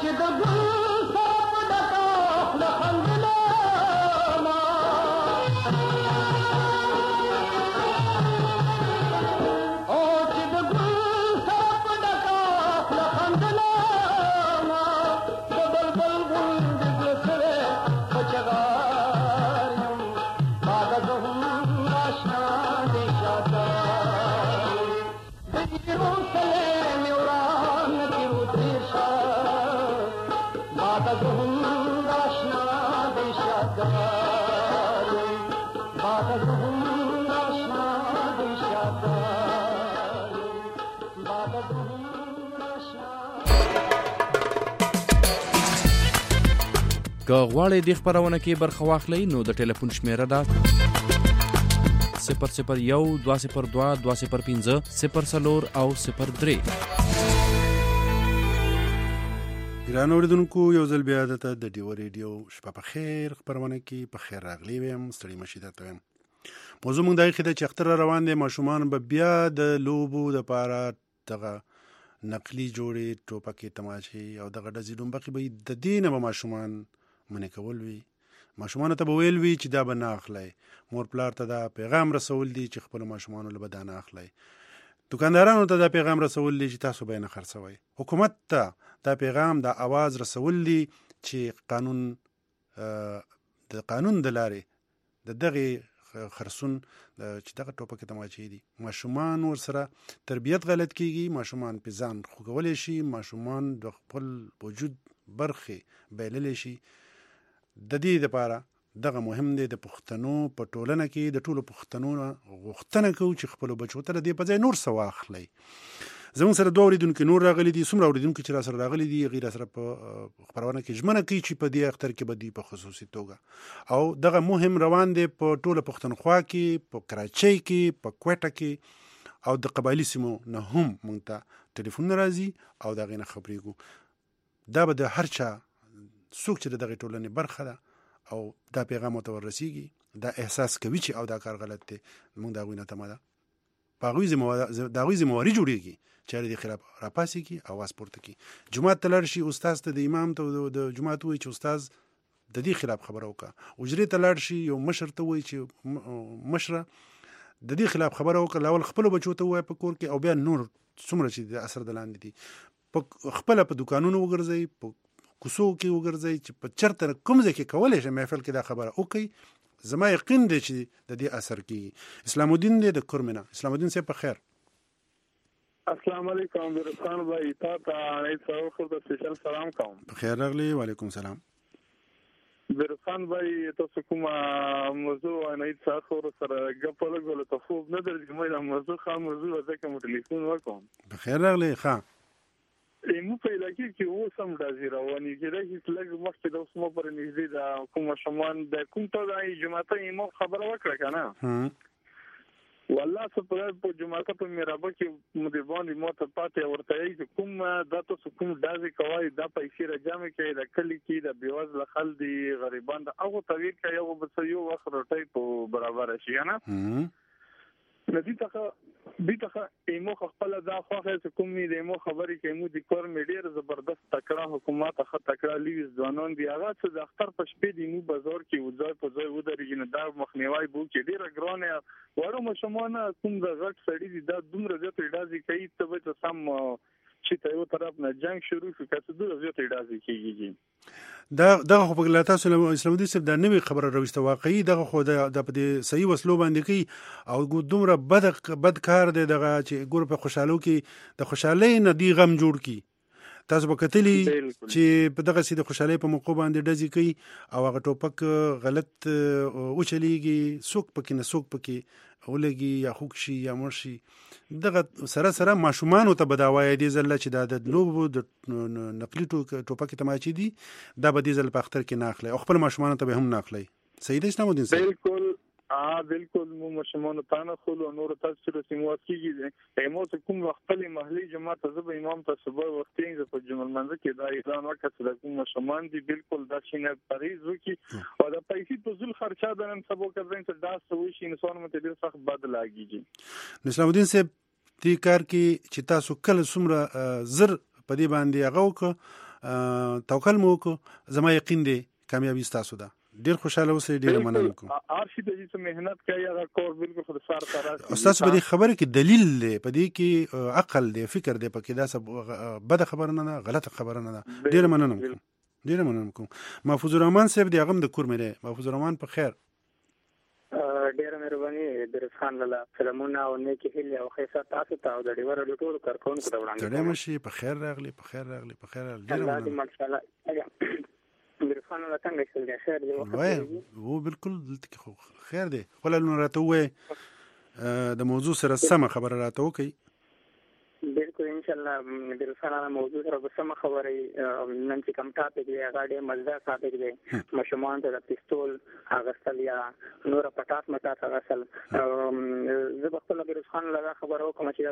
که غواړئ د خپرونه کې برخه واخلئ نو د ټلیفون شمیره ده 001-202-205-004 او 03. ګران اوریدونکو یو ځل بیا د ډیو ریډیو شپه په خیر خپرونه کې په خیر راغلی ویم. ستړي مشي درته ویم. موضوع موږ دغه خده چې اختر روان دي ماشومان به بیا د لوبو د پاره دغه نقلی جوړې ټوپکې تماشې او دغه ډزې ډومبکې به د دینه به ماشومان منې کول وي. ماشومانو ته به ویل وي چې دا به نه اخلئ. مور پلار ته دا پیغام رسول دي چې خپل ماشومانو له به دا نه اخلئ. دکاندارانو ته دا پیغام رسول دي چې تاسو به نه خرڅوئ. حکومت ته دا پیغام دا आवाज رسول دي چې د قانون د لارې د دغه خرڅون چې دغه ټوپکې تماشې دي ماشومان ورسره تربیت غلط کیږي. ماشومان په ځان خوګولې شي. ماشومان د خپل وجود برخه بایللې شي. د دې لپاره دغه مهم دی د پښتنو په ټولنه کې د ټولو پښتنو غوښتنه کوو چې خپل بچو ته د په ځای نور څه واخلي. زموږ سره دوه اوریدونکو نور راغلي دي. څومره اوریدونکو چې را سره راغلي دي غیر سره په خبرونه کې ژمنه کوي چې په دې اختر کې به دی په خصوصي توګه او دغه مهم روان دی په ټوله پښتونخوا کې په کراچۍ کې په کوټه کې او د قبایلی سیمو نه هم مونږ ته ټلیفون راځي او دغه نه خبرېږو. دا به د هر چا څوک چې دغه ټولنې برخه ده او دا پیغام ته ورسیږي دا احساس کوي چې او دا کار غلط دی مونږ دا غوینه تمه ده پاغوي زمواري جوړیږي چې د خلاف راپاسي کی اواز پورته کی. جمعه تلل شي استاد ته د امام ته د جمعه وی چې استاد د دې خلاف خبره وکړه. اجرې تلل شي یو مشر ته وی چې مشره د دې خلاف خبره وکړه. لاول خپل بچو ته وای په کور کې او بیا نور څومره چې د اثر دلاندې دي په خپل په دکانونو وګرځي په کوڅو کې وګرځي چې په چرته کوم ځای کې کولای شي محفل کې دا خبره وکړي. زما یقین دی چې د دې اثر کیږي. اسلام الدین دې د کورمنه. اسلام الدین صاحب په خیر. السلام علیکم برسان بھائی تا نه څو خو د سپیشل سلام کوم. په خیر راغلی. وعلیکم سلام. برسان بھائی تاسو کومه موضوع نه څو خو سره غپل غول ته خوب نه درځي. مې دا موضوع خام موضوع ځکه مو ټلیفون وکوم. په خیر راغلی. ښه مو په لکه کې و سم راځي رواني کېږي چې لږ مخکې د اوسمو پر نږدې د کوم شومان د کوم ته د جماعت ایمو خبره وکړه کنه والله سپره په جماعت په میرابه کې مدیربان مو ته پاتې ورته چې کوم د تاسو کوم دازي کوي د پیسې راجامه کې د کلی کې د بیواز لخل دي غریبان د هغه تویر کې یو بس یو وخت روټي په برابر شي نه ندی ته ایمو خپل دا خوخه چې کوم دې ایمو خبرې کې مو د کور میډیر زبردست تکړه حکومت هغه تکړه لیوز ځوانان دی هغه چې د اختر په شپې دی نو بازار کې وځي په ځای ودرېږي نه دا مخنیوي بو کې ډیره ګرانه وړو مشمانه کوم د غټ سړی دی دا دومره زیات ډازي کوي ته به سم چې ته یو طرف نه جنگ شروع شو کته دومره زیات ډازي کیږي. دا خو په لاتاسو اسلام دي سب د نوې خبره رويسته واقعي دغه خو د په صحیح وسلو باندې کوي او دومره بد کار دی دغه چې ګور په خوشحالو کې د خوشحالۍ نه دی غم جوړ کی. تاسو به کتلی چې په دغه سي د خوشحالۍ په موقع باندې ډزې کوي او هغه ټوپک غلط اوچلېږي څوک پکې نه څوک پکې ولګي یا خوک شي یا مرشي. دغه سره ماشومان ته بداوای دي زله چې د لوبو د نقلي ټوپک تماچې دي دا به دي زل په اختر کې نه اخلي او خپل ماشومان ته به هم نه اخلي. صحیح دی اسلام الدین صاحب؟ بالکل مو مشمون تانه خو نور تاسو سره سیموات کیږي ایمو ته کوم خپل محلي جماعت زب امام ته صبح وختین ز په جمل منځ کې دا اعلان وکړ چې کوم مشمان دي بالکل دا شینه پریز وکي او دا پیسې په ځل خرچا دنن سبو کوي چې دا سوي شي انسان مته ډیر سخت بد لاګيږي. اسلام الدین صاحب دې کار کې چې تاسو کله څومره زر په دې باندې هغه وک توکل مو وکړو زما یقین دی کامیابی ستاسو ده. ډیر خوشاله اوسئ. ډیر مننه کوم. ارشي د دې مهنت کوي هغه کور بالکل خود سار سره استاد په دې خبره کې دلیل دی، په دې کې عقل دی، فکر دی، پکې دا څه بد خبره نه ده، غلطه خبره نه ده. ډیر مننه کوم. ډیر مننه کوم. محفوظ الرحمن صاحب دی هغه د کور مې دی. محفوظ الرحمن په خیر. ډیر مهرباني درس خان لاله سلامونه او نیکی هیله او خیسه تاسو ته او د ډیور ټول کارکونکو ته وړاندې. ډیر مشي په خیر راغلی، په خیر راغلی، په خیر راغلی. ډیر مننه. ماشاءالله. درس خان لاله څنګه شول دی؟ خیر دی. وای و بالکل دلته خیر دی. خپل نو راته وای د موضوع سره سم خبره راته وکي. بالکل ان شاء الله درس خان موضوع سره سم خبره نن چې کوم ټاپک دی هغه ډېر مزدار ټاپک دی. مشمون ته د پیستول اغستل یا نور پټاټ مټاټ اغستل. زه په خپل درس خان لاله خبره وکم چې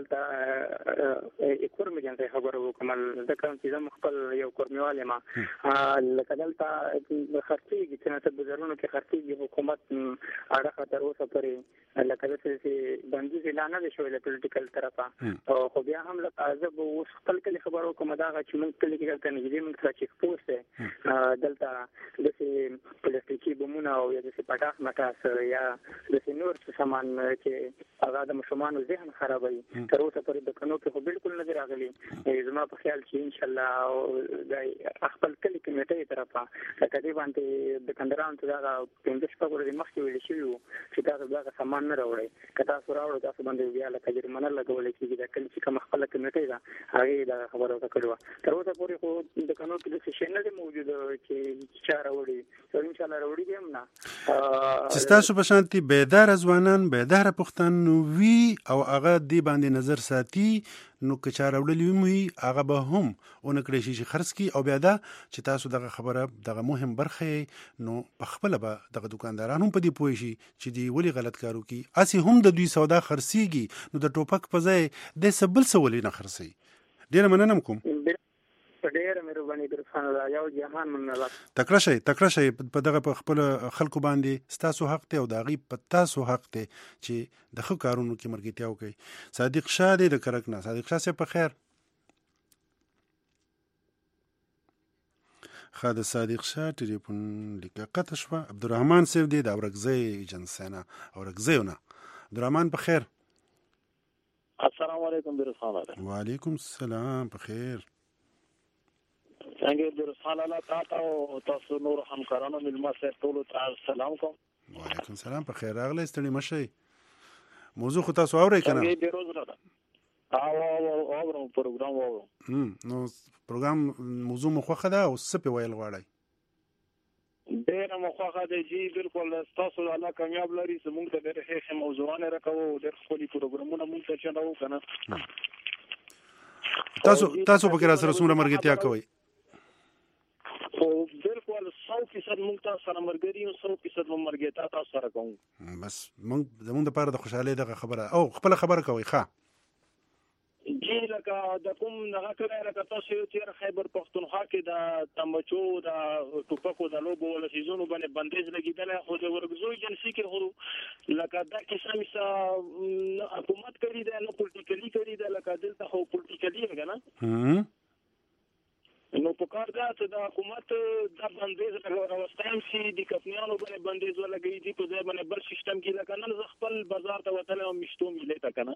دلته کور مې جنته خبره وکم ځکه چې زه خپل یو کورمیواله ما لکه دلته خرڅيږي چې نه بازارونو کې خرڅيږي حکومت اړه خطر اوسه پرې لکه چې بندیز اعلان نه شوی له پولیټیکل طرفه او خو بیا هم لکه زه به اوس خپل کلی خبر وکم دا چې موږ کلی کې دلته نږدې موږ سره چیک پوسټ دی دلته داسې پلاستیکي بمونه او یا داسې پټاخ مټاس یا داسې نور څه سامان چې هغه د ماشومانو ذهن خرابوي تر اوسه پورې د کنو کې خو بالکل نه دی راغلی. زما په خیال چې ان شاء الله د خپل کلی کمیټې طرفه لکه دې باندې د کندران ته دا 15 شپږ ورځې مخکې ویل شوي وو چې دا سامان نه راوړئ، که تاسو راوړئ تاسو باندې بیا لکه جریمه لګول کېږي. د کلی چې کوم خپل کمیټې ده هغه دا خبره وکړه. تر اوسه پورې خو د کنو کې د شي نه دی موجود چې چا راوړي. ان شاء الله راوړي دي هم نه چې تاسو په شانتي بیدار ځوانان بیدار پښتون وی او هغه دی باندې نظر ساتي نو که چا راوړلی وي هغه به هم اونکړی شي چې خرڅ کی او بیا دا چې تاسو دغه خبره دغه مهم برخه نو په خپل به دغه دکاندارانو په دې پوه شي چې دی ولی غلط کارو کی اسی هم د دوی سودا خرڅيږي نو د ټوپک په ځای د سبل سولې نه خرڅي. ډیر مننه کوم. ډېر مهرباني درخان الله یو جهان من الله. تکړه شي په دغه په خپل خلکو باندې ستاسو حق ته او داغي په تاسو حق ته چې د خو کارونو کې مرګتیا وکي. صادق شاه دې د کرک نه صادق شاه سه په خیر. خاله صادق شاه ټلیفون لیکه شو. عبدالرحمن سیف دې د اورګزی جنسنه اورګزیونه. عبدالرحمن په خیر. السلام علیکم درخان الله. وعلیکم السلام په خیر. څنګه درخان الله تاسو نور همکارانو ملما سره ټول ته سلام کوم. وعلیکم السلام په خیر راغلی ستړي مشي. موضوع خو تاسو اورئ کنه؟ څنګه دې روز راځه او پروګرام نو پروګرام موضوع مخه ده او څه په ویل غواړئ؟ ډېر مخه ده چې بالکل تاسو الله کامیاب لري زموږ ته ډېر ښه موضوعونه راکوو ډېر خولي پروګرامونه مونږ ته چلاو کنه. تاسو په کې سره څومره مرګتیا کوي؟ او بالکل 100% مونږ تاسو سره مرګري او 100% مونږ مرګتا تاسو سره کوم. بس مونږ زموږ لپاره د خوشحالي دغه خبره او خپل خبره کوي ښا. جی لکه د کوم هغه کړه لکه تاسو تیر خیبر پختونخوا کې د تمبچو د ټوپکو د لوبو ول سيزونو باندې بندیز لګیدل خو د ورګزوی جنسي کې هو لکه دا کیسه مثلا حکومت کړی دا نو پولیټیکلی کړی دا لکه دلته خو پولیټیکلی هغه نو په کار دا چې د حکومت د بندیز راوستان شي د کپنیانو باندې بندیز ولګي دي په ځای باندې بل سیستم کې لکه نن خپل بازار ته وتل او مشتو ملي تا کنه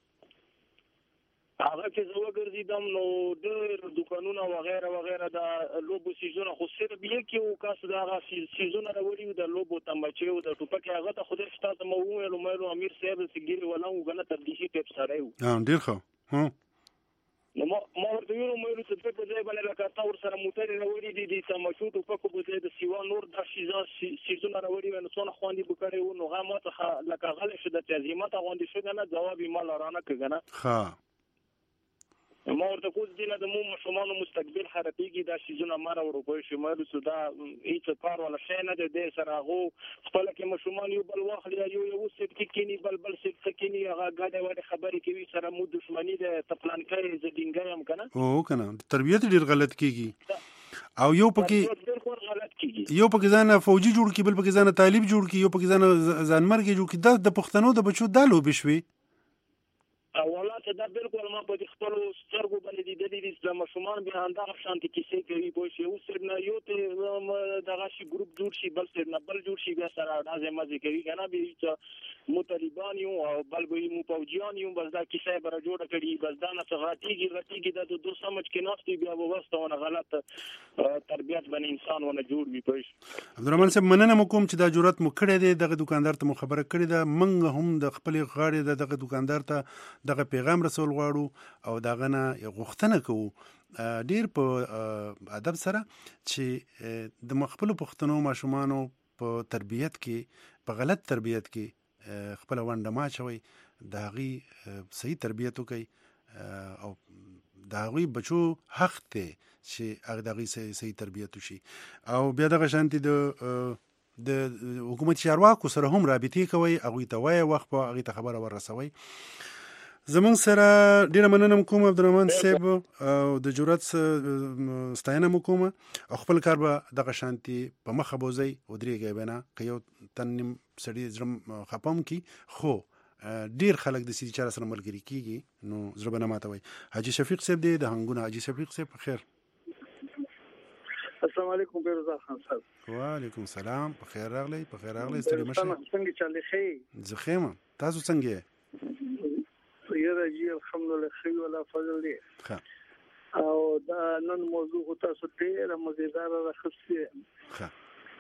هغه کې زه وګرځیدم نو ډېر دکانونه وغیرہ وغیرہ د لوبو سیزونه خو صرف یو کس دا سیزونه راوړي د لوبو تمبچو د ټوپک هغه ته خو دې تاسو مو ویلو امیر صاحب سګیر ولا وګنه تبدیشي ټیپ سره یو ډېر ښه نو ما ورته ویلو چې په دې باندې لکه تاسو سره موټر راوړي دي تمبچو ټوپک په دې د سیوا نور د سیزونه راوړي نو څونه خواندي بکړي نو هغه ماته لکه غل شو د تعظیمات غوندي شو نه جواب یې مال رانه کګنه ها ما ورته کوز دینه د مو مشمانو مستقبل حرکتيږي دا سيزونه ماره ورکوي شمال سودا هیڅ کار ولا شي نه د سره غو خپل کې مشمان یو بل واخلي یو سټ کینی بل سټ کینی هغه غاډه وړه خبرې کوي سره مو دښمنی د تپلان کوي زدينګي هم کنه او کنه تربيت ډیر غلط کیږي او یو پکې ځان فوجي جوړ کی بل پکې ځان طالب جوړ کی یو پکې ځان مرګ جوړ کی د پښتنو د بچو د لوب شوي اولات چې دا بالکل ما په خپل سترګو باندې د دې د مشومان به انداز شانتي کیسې کوي په شی اوس نه یو ته دغه شي ګروپ جوړ شي بل څه نه بل جوړ شي بیا سره انداز مزه کوي کنه به چې مو طالبان یو او بل به مو فوجیان یو بس دا کیسه بر جوړ کړي بس دا نه غټیږي د دوه سمج کې ناشتي بیا وبستونه غلط تربیت باندې انسان ونه جوړ وي پښ عبدالرحمن صاحب مننه کوم چې دا جرأت مو کړی دی دغه دکاندار ته مو خبره کړې ده منګ هم د خپل غاړې دغه دکاندار ته دغه پیغام رسول غواړو او دغه نه غوښتنه کوو ډیر په ادب سره چې د مخبل پښتنو ماشومانو په تربیت کې په غلط تربیت کې خپل ونده ما چوي د هغوی صحیح تربیت وکړي او د هغوی بچو حق دی چې هغه د هغوی صحیح تربیت وشي او بیا دغه شانتي د حکومت چارواکو سره هم رابطې کوي هغوی ته وایي وخت په هغوی ته خبره ورسوي زمونږ سره ډیره مننه کوم عبدالرحمن صاحب او د جرأت ستاینه مو کوم او خپل کار به دغه شانتي په مخه بوزي ودرېږي بنا که یو تن نیم سړي زړه خپم کی خو ډیر خلک د سړي چاره سره ملګری کیږي نو زړه به نه ماتوي حاجی شفیق صاحب دی د هنګونه حاجی شفیق صاحب په خیر السلام علیکم بیرزا خان صاحب وعلیکم السلام په خیر راغلی ستړي مشه څنګه چالي خې زخیمه تاسو څنګه یاره جی الحمدلله خیر ولا فضل دی او دا نن موضوع تاسو ډیره مزیدار راخصه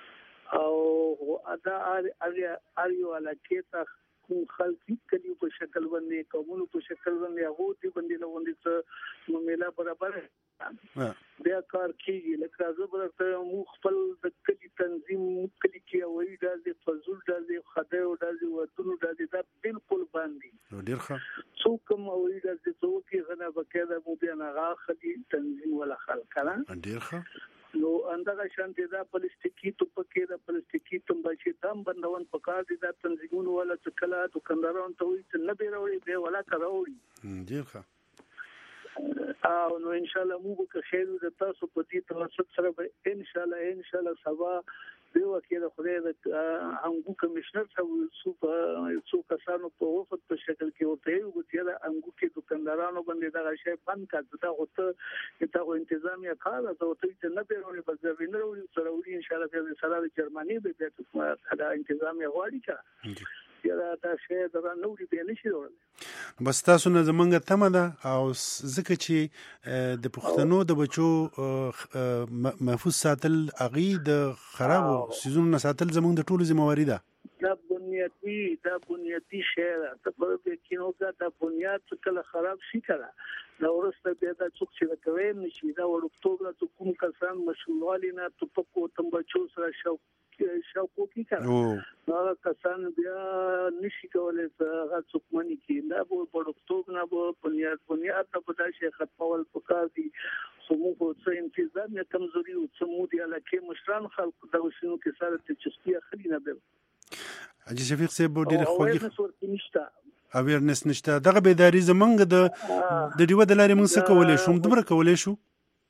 او ادا اریو علاقه ته کوم خلک کلیو په شکل باندې کومونو په شکل باندې هغه دی باندې نو باندې نو میلا برابر بیا کار کیږي لکه زبرته مو خپل د کلی تنظیم کلی کې وایي د فزول د خدای او د وطن د دا بالکل باندې ډیر ښه څوک وایي د څوک غنا بکره مو بیا نه غاخلي تنظیم ولا خلک کړه ډیر ښه نو اندغه شانتي دا پلاستیکي توپکې د پلاستیکي تمباچې دام بندون پکار دي د تنظیمونو ولا څکلا دکاندارانو ته وي چې نه بیروي به ولا کراوي ډیر ښه او نو ان شاء الله موږ که خیر د تاسو په دې توسط سره به ان شاء الله سبا دیو کې د خدای د انګو کمشنر څو کسانو په وفد په شکل کې ورته یو چې د انګو کې دکاندارانو باندې دا شی بند کړه دا هوته ته انتظامیه کار دا ته چې نه بیرونی بس وینرو سره وړي ان شاء الله په سره جرمني به دا انتظامیه غواړي چې یاره دا شی دا نوري به نشي ورول بس تاسو نه زمونږ تمه ده او ځکه چې د پښتنو د بچو محفوظ ساتل اغي د خرابو سيزونو نه ساتل زمونږ د ټولو ذمہواری ده دا بنیادی شی ده ته په کې نو دا بنیاد کله خراب شي کړه دا ورسته بیا دا څوک چې کوي نشي دا ورکتوبه ته کوم کسان مسؤلوالي نه ته په کوم بچو سره شاوکو کی کړه هغه کسان بیا نشي کولای هغه څوک منی کی دا په پروتوب نه په بنیاد ته په داسې ختمول پکار دي خو موږ څه انتظام یا کمزوري او څه مو دی لکه مشران خلق د وسینو کې سره تجسپی خلی نه ده حاجی شفیق صاحب ډیر خوږی اویرنس نشته دغه بیداری زمونږ د دیو د لارې موږ څه کولای شو دبر کولای شو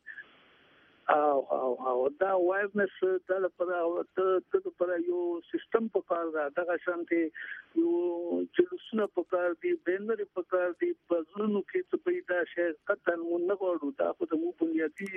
او دا وایرنس د لپاره یو سیستم په کار ده دغه شانتي یو جلوسونه په کار دي بینر په کار دي په ځونو کې څه پیدا شي قطعا مونږ نه غواړو دا خو د مو بنیادی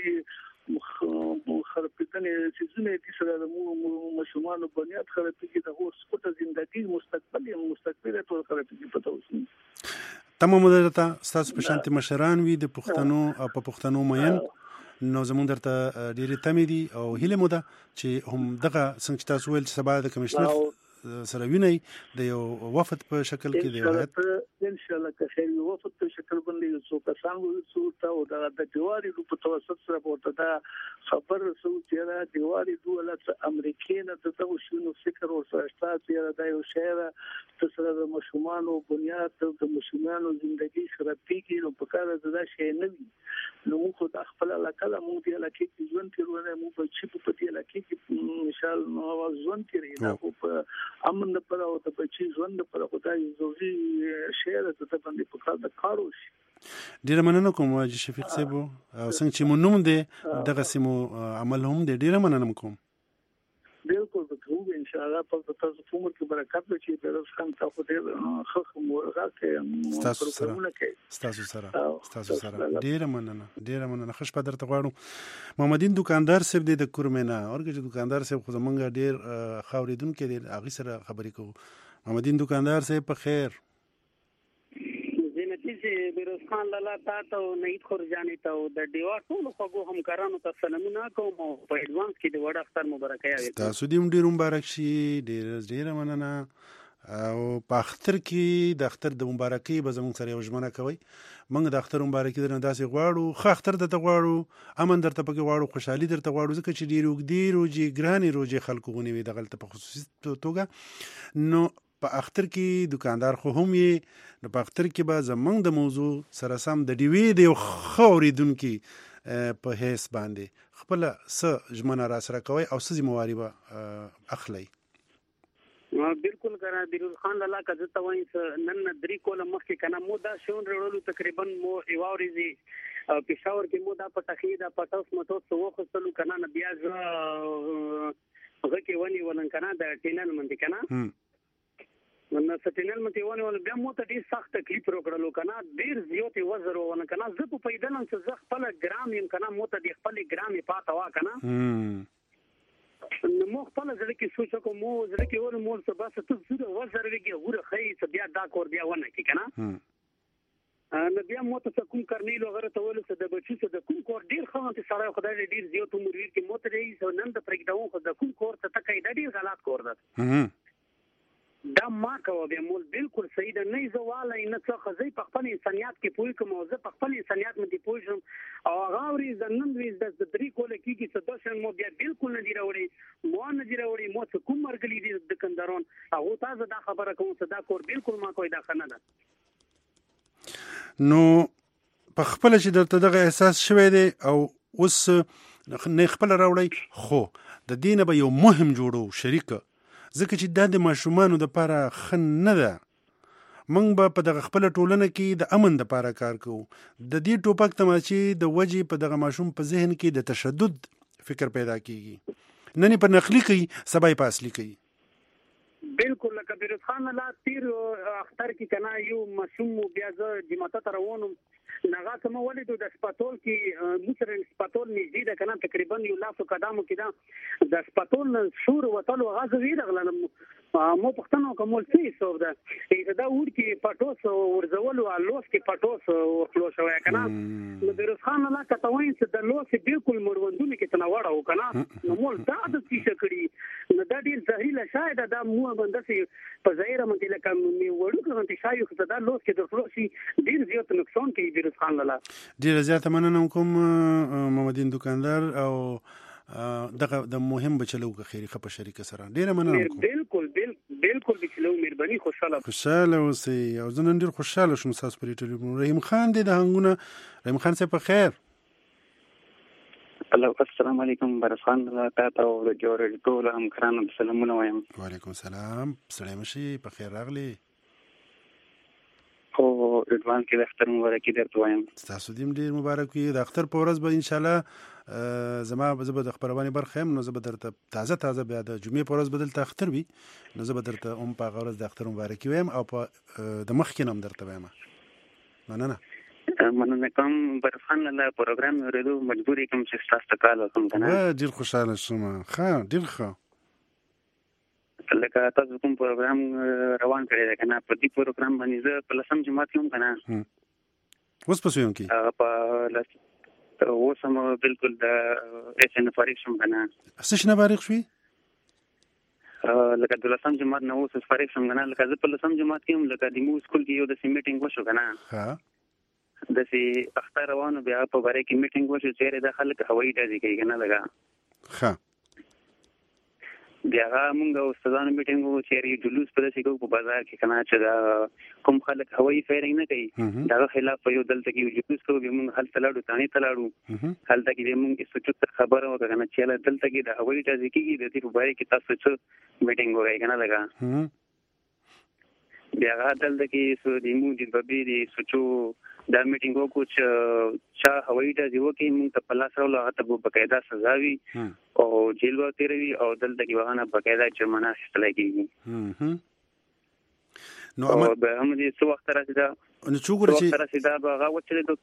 خرابېدنې سيزونه دي سره د مو مشمانو بنیاد خرابېږي د هو سپورت ژوندۍ مستقبل ټول خرابېږي پته اوس تمام درته تاسو په شانتي مشران وي د پښتنو په پښتنو مین نو زمون درته ډېرې تمې دي او هیله مو ده چې هم دغه څنګه چې تاسو ویل چې سبا د کمشنر سره ویني د یو وفد په شکل کې دی هیات ان شاء الله که خیر وفد په شکل باندې یو څو کسان ورسوته او د دیواري په توسط سره ورته دا خبر رسو چې دا دیواري دوله امریکای نه د توشونو فکر او سرستا چې دا یو شهر ته سره د مشمانو بنیاد د مشمانو ژوندۍ سره پیږي نو په کار د دا شی نه وي نو موږ د خپل علاقه مو دی علاقه کې ژوند تیرونه مو په چی په دې علاقه کې مثال نو ژوند تیرونه په امن پر او د بچی ژوند پر خدای ضروري شهر ته باندې په کار د کارو شي ډیره مننه کوم حاجی شفیق صاحب او څنګه چې مونږ دې دغه سیمو عمل هم دې ډیره مننه کوم بالکل به ان انشاءالله په تاسو عمر کې برکت وشي د خان تاسو ډېر خو مورغه کې تاسو سره ډېر مننه خوش په درته غواړم. محمدین دکاندار صاحب د کورمنه اورګه چې دکاندار صاحب خو زمونږ ډېر خاوریدونکو دی هغه سره خبرې کوو. محمدین دکاندار صاحب په خیر چې بیروز خان لاله تاسو نهید خورجاني ته د دیوا ټول خو همکارانو ته سلامونه کوم او په ایڈوانس کې د وړ اختر مبارکي وي. تاسو دې ډیر مبارک شي. ډیر مننه. او په اختر کې د اختر د مبارکي به زموږ سره وژمنه کوي. موږ د اختر مبارکي درنه داسې غواړو خو اختر درته غواړو امن درته پکې غواړو خوشحالي درته غواړو ځکه چې ډیر وګدي روزي ګراني روزي خلکو غونې وي د غلطه په خصوصي توګه. نو په اختر کې دکاندار خو هم یې نو په اختر کې به زمونږ د موضوع سره سم د ډیوې د یو خوریدونکو په هیڅ باندې خپل څه ژمنه را سره کوي او څه ذمہواری به اخلي. بالکل کرا بیروز خان لاله کزه ته وایي نن درې کوله مخکې کنه مو دا شون رړلو تقریبا مو ایواوريزي پېښور کې مو دا پټخې دا پټوس مټوس وخصلو کنه نه بیا هغه کې ونی ولن کنه د ټینل منځ کنه نو ستینل مته ونه بیا مو ته ډیر سخت تکلیف وکړلو کنه ډیر زیات وزر ونه کنه زه په پیدانم چې زه خپل ګرام يم کنه مو ته د خپل ګرامي پاته وا کنه نو مو خپل ځل کې سوچ کوم مو ځل کې ور مول څه بس ته زړه وزر ویږي ور خې څه بیا دا کور بیا ونه کی کنه نو بیا مو ته کوم کرنیلو غره ته ول څه د بچی څه د کوم کور ډیر خو ته سره خدای ډیر زیات عمر ویر کې مو ته یې نن د پرګداو خو د کوم کور ته تکای ډیر غلط کور ده دا ما کوه به مول بالکل صحیح ده نه زواله نه څه خزي په خپل انسانيت کې پوي کوم او زه په خپل انسانيت مې پوي شم او غاوري زنن ویز د درې کوله کې څه دوشن مو بیا بالکل نه دی راوړي مو نه دی راوړي مو څه کوم مرګلي دي د کندارون او تاسو دا خبره کوم څه دا کور بالکل ما کوي دا خنه ده. نو په خپل چې درته دغه احساس شوی دی او اوس نه خپل راوړي خو د دینه به یو مهم جوړو شریک ځکه چې دا د ماشومانو د لپاره خن نه ده. موږ به په دغه خپل ټولنه کې د امن د لپاره کار کوو. د دې ټوپک تماشي د وجې په دغه ماشوم په ذهن کې د تشدد فکر پیدا کیږي. نن په نقلي کوي سبا په اصلي کوي. بالکل لکه بیروز خان لا تیر اختر کې کنا یو ماشوم بیا ز جماعت ته روانم نغا سم ولید د سپاتول کې مصر سپاتول نږدې ده کنه تقریبا یو لاسو قدمو کې ده د سپاتول شور وتل غاز ویل غلم مو پښتنو کومول څه حساب ده دا ور کې پټوس ورزول او لوس کې پټوس خلو شوی کنه نو بیروز خان لا کتوین چې د لوس بالکل مروندونه کې تنوړ او کنه نو مول دا د څه کړی نو دا ډیر زهريله شاید دا مو باندې په ظاهر باندې لکه می وړو کوم شایو چې دا لوس کې د فلوسي ډیر زیات نقصان کوي بیروز خان لاله. ډیر زیات مننه کوم محمدین دکاندار او دغه د مهم بچلو خیری خپ شریک سره ډیر مننه کوم. بالکل بچلو مهرباني خوشاله اوسئ او زه نن ډیر خوشاله شوم تاسو په ټلیفون. رحیم خان دې د هنګونه رحیم خان صاحب په خیر. السلام علیکم برخان الله تاسو او د جوړ ټول همکارانو سلامونه وایم. وعلیکم السلام سلام شي په خیر راغلی او ایڈوانس کې د اختر مبارکي درته وایم. تاسو دې ډیر مبارک وي. د اختر په ورځ به ان شاء الله زما زبر د خبرونه برخه نو زه به درته تازه بیا د جمعې په ورځ بدل ته اختر وي نو زه به درته په ورځ د اختر مبارکي وایم او په د مخکې نوم درته وایم. مننه کوم برخان الله پروګرام ورېدو مجبورې کوم چې تاسو ته کال وکم کنه. ډیر خوشاله شوم. ښه ډیر ښه لکه تاسو کوم پروګرام روان کړی دی کنه په دې پروګرام باندې زه په لسم جماعت کې هم کنه اوس په سویم کې په اوسم بالکل د اسن فارغ شم کنه. څه شنه فارغ شوي لکه د لسم جماعت نه اوس فارغ شم کنه. لکه زه په لسم جماعت کې هم لکه د مو سکول کې یو د میټینګ وشو کنه. ها د سي اختر روانو بیا په باره کې میټینګ وشو چې د خلک هوایي ډزې کوي کنه لګا. ها بیا موږ استادانو میټینګ وو چې جلوس په دې کې په بازار کې کنه چې دا کوم خلک هوایي فایرینګ نه کوي دا خلاف یو دلته کې جلوس کوي موږ هل تلاړو تانی تلاړو هلته کې موږ سوچ خبره وکړه چې دلته کې د هوایي ډزې کېږي د دې په باره کې تاسو څه میټینګ وکړئ کنه لګا. بیا دلته کې سو د مو د ببي د سوچو دا میټینګ وکړو چې هوایي ډزې وکړي موږ ته په لاس راوړو هغه ته به باقاعده سزا وي او جیل به تېروي او دلته کې به هغه نه باقاعده جرمانه اخیستلی کېږي. نو به هم دې څه وخت راسېده به هغه وچلېدو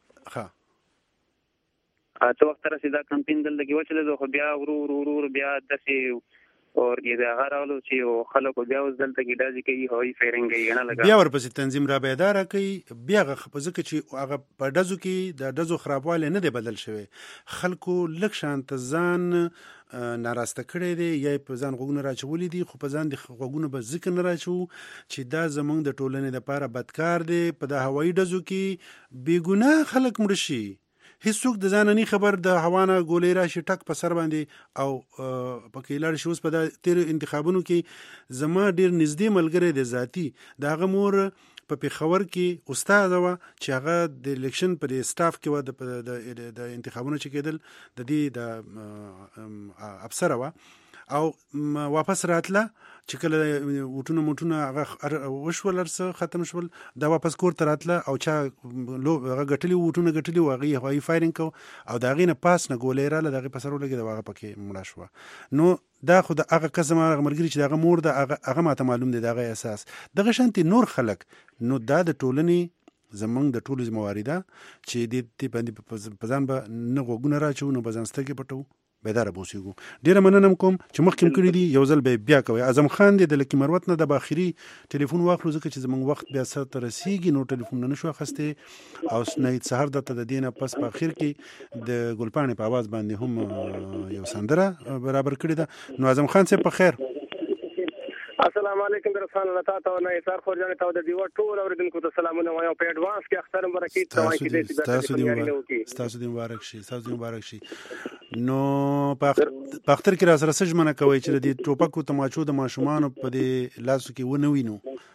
څه وخت راسېده کمپین دلته کې وچلېدو خو بیا ورو بیا داسې اور دې هغه راولو چې خلکو بیا اوس دلته کې ډزې کوي هوایي فایرنګ کوي نه لګا بیا ورپسې تنظیم را بیداره کوي بیا ځکه چې هغه په ډزو کې د ډزو خرابوالی نه دی بدل شوی خلکو لږ شانته ځان ناراسته کړی دی یا په ځان غوږونه راچولی دي خو په ځان د غوږونه به ذکر نه راچو چې دا زموږ د ټولنې دپاره بدکار دی په د هوایي ډزو کې بېګناه خلک مړه شي هیڅوک د ځان نه خبر د هوا نه ګولۍ راشي ټک په سر باندې او پکې لاړ شي. اوس په تېرو انتخابونو کې زما ډېر نږدې ملګری دی ذاتي د هغه مور په پېښور کې استاد وه چې هغه د الیکشن په د سټاف کې وه د انتخابونو چې کېدل د دې د افسره وه او واپس راتله چې کله وټونه هغه وشول ارڅه ختم شول دا واپس کور ته راتله او چا هغه ګټلي وټونه ګټلي و هغې هوایي فایرنګ کو او د هغې نه پاس نه ګولۍ راله د هغې په سر ولګېده او هغه پکې مړه شوه. نو دا خو د هغه کس زما هغه ملګري چې د هغه مور ده هغه ماته معلوم دی د هغه احساس دغه شانتې نور خلک نو دا د ټولنې زمونږ د ټولو ذمواري ده چې دې باندې په ځان به نه غوږونه راچوو نه به ځان سترګې پټوو بیداره بوسیږو. ډیره مننه کوم چې مخکې کړی دي یو ځل به بیا کوي. اعظم خان دی د لکي مروت نه د باخري ټلیفون واخلو ځکه چې زمونږ وخت بیا سر ته رسیږي نو ټلیفون نه شو اخیستی او سنید سهار دته د دې نه پس په اخر کې د ګلپاڼې په आवाज باندې هم یو سندره برابر کړې ده. نو اعظم خان صاحب په خیر. السلام علیکم درسان الله تعالی او نه ایثار خورجان ته د دیو ټول اوریدونکو ته سلامونه وایم په اډوانس کې اختر مبارکي توای کې تاسو دې مبارک شي. نو په اختر کې را سره سجمنه کوي چې د ټوپکو تماچو د ماشومان په دې لاسو کې ونه وینو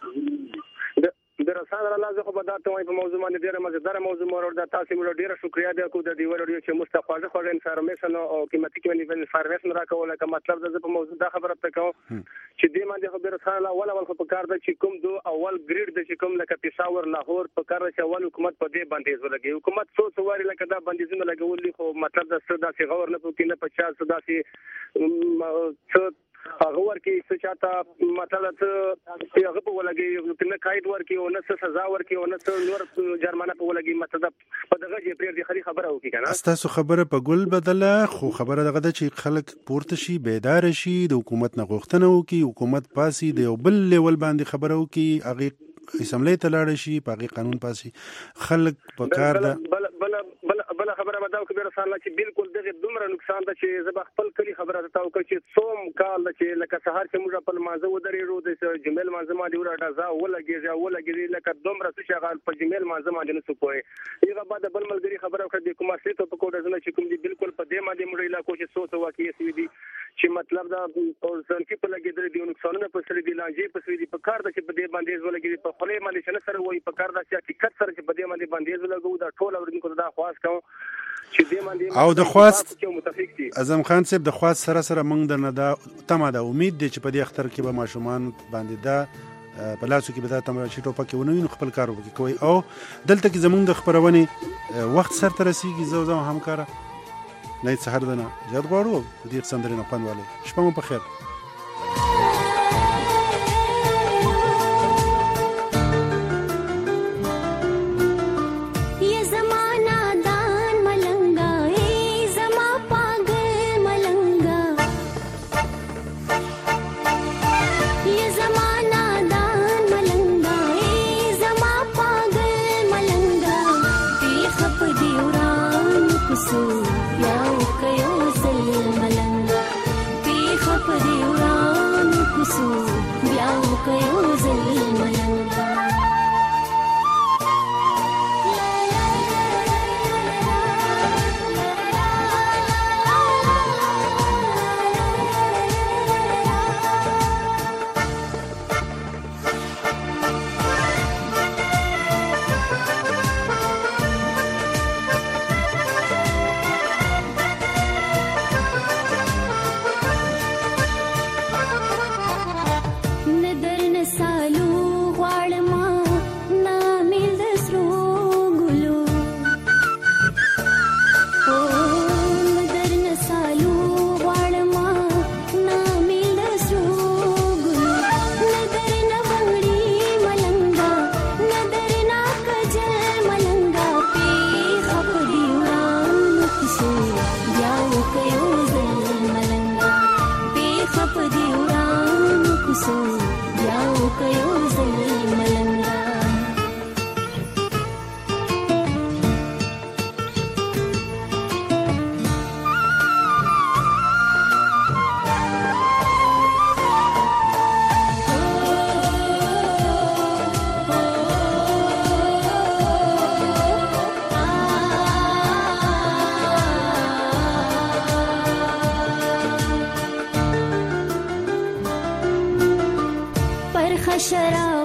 درسان الله زه خو به دا ته وایم په موضوع باندې ډیره مزیدار موضوع مور د تاسو مړ ډیره شکریا دی کو د دیو رادیو چې مستفاده خو انفارمیشن او قیمتي انفارمیشن راکول که مطلب د په موضوع دا خبره تکو چې دې باندې خو درسان الله اول خو په کار د چې کوم دو اول ګریډ د چې کوم لکه پېښور لاهور په کار چې اول حکومت په دې باندې ولګي حکومت څو واری لکه دا بندیزونه لګولي خو مطلب د څه داسې غور نه پکې نه 50 داسې هغه ورکی څه چاته مطلب څه هغه په ولګي نه قید ورکی او نه سزا ورکی او نه نور جرمانه په ولګي مطلب په دغه چې پرې د خبره وکړي کنه تاسو خبره په ګل بدله خو خبره دغه د چې خلک پورته شي بیدار شي د حکومت نه غوښتنه وکړي حکومت پاسي د یو بل لیول باندې خبره وکړي هغه اسمبلی ته لاړ شي په هغه قانون پاسي خلک په کار ده بل خبره مده او کبیر سره چې بالکل دغه دومره نقصان ده چې زب خپل کلی خبره ده او چې څوم کال چې لکه سهار چې موږ په مازه ودرېرو د جمیل مازه ما دی ورته ځا ولګي لکه دومره څه شغال په جمیل مازه ما نه سو کوی یغه بعد بل ملګری خبره کړې کومه څه ته په کوډه نه چې کوم دی بالکل په دې باندې موږ علاقو چې سوڅ واقعي سوي دي چې مطلب دا او ځنکی په لګې درې دی نقصانونه په سړي دی لانجې په سړي دی په کار د چې په دې باندې ولګي په خلې باندې چې سره وای په کار د چې حقیقت سره چې په دې باندې ولګو دا ټول اوریدونکو دا خواست کوم چې دې باندې او د خواست اعظم خان صاحب د خواست سره موږ درنه دا تمه ده امید دي چې په دې اختر کې به ماشومان باندې دا په لاسو کې به دا تمه چې ټوپکې ونه وینو خپل کار وکړي کوي او دلته کې زموږ د خبرونې وخت سره ته رسیږي زو همکاره نه سحر دنا زیات غواړو دې سندرې نه خوندواله شپه مو په خیر नदर नसा حشرات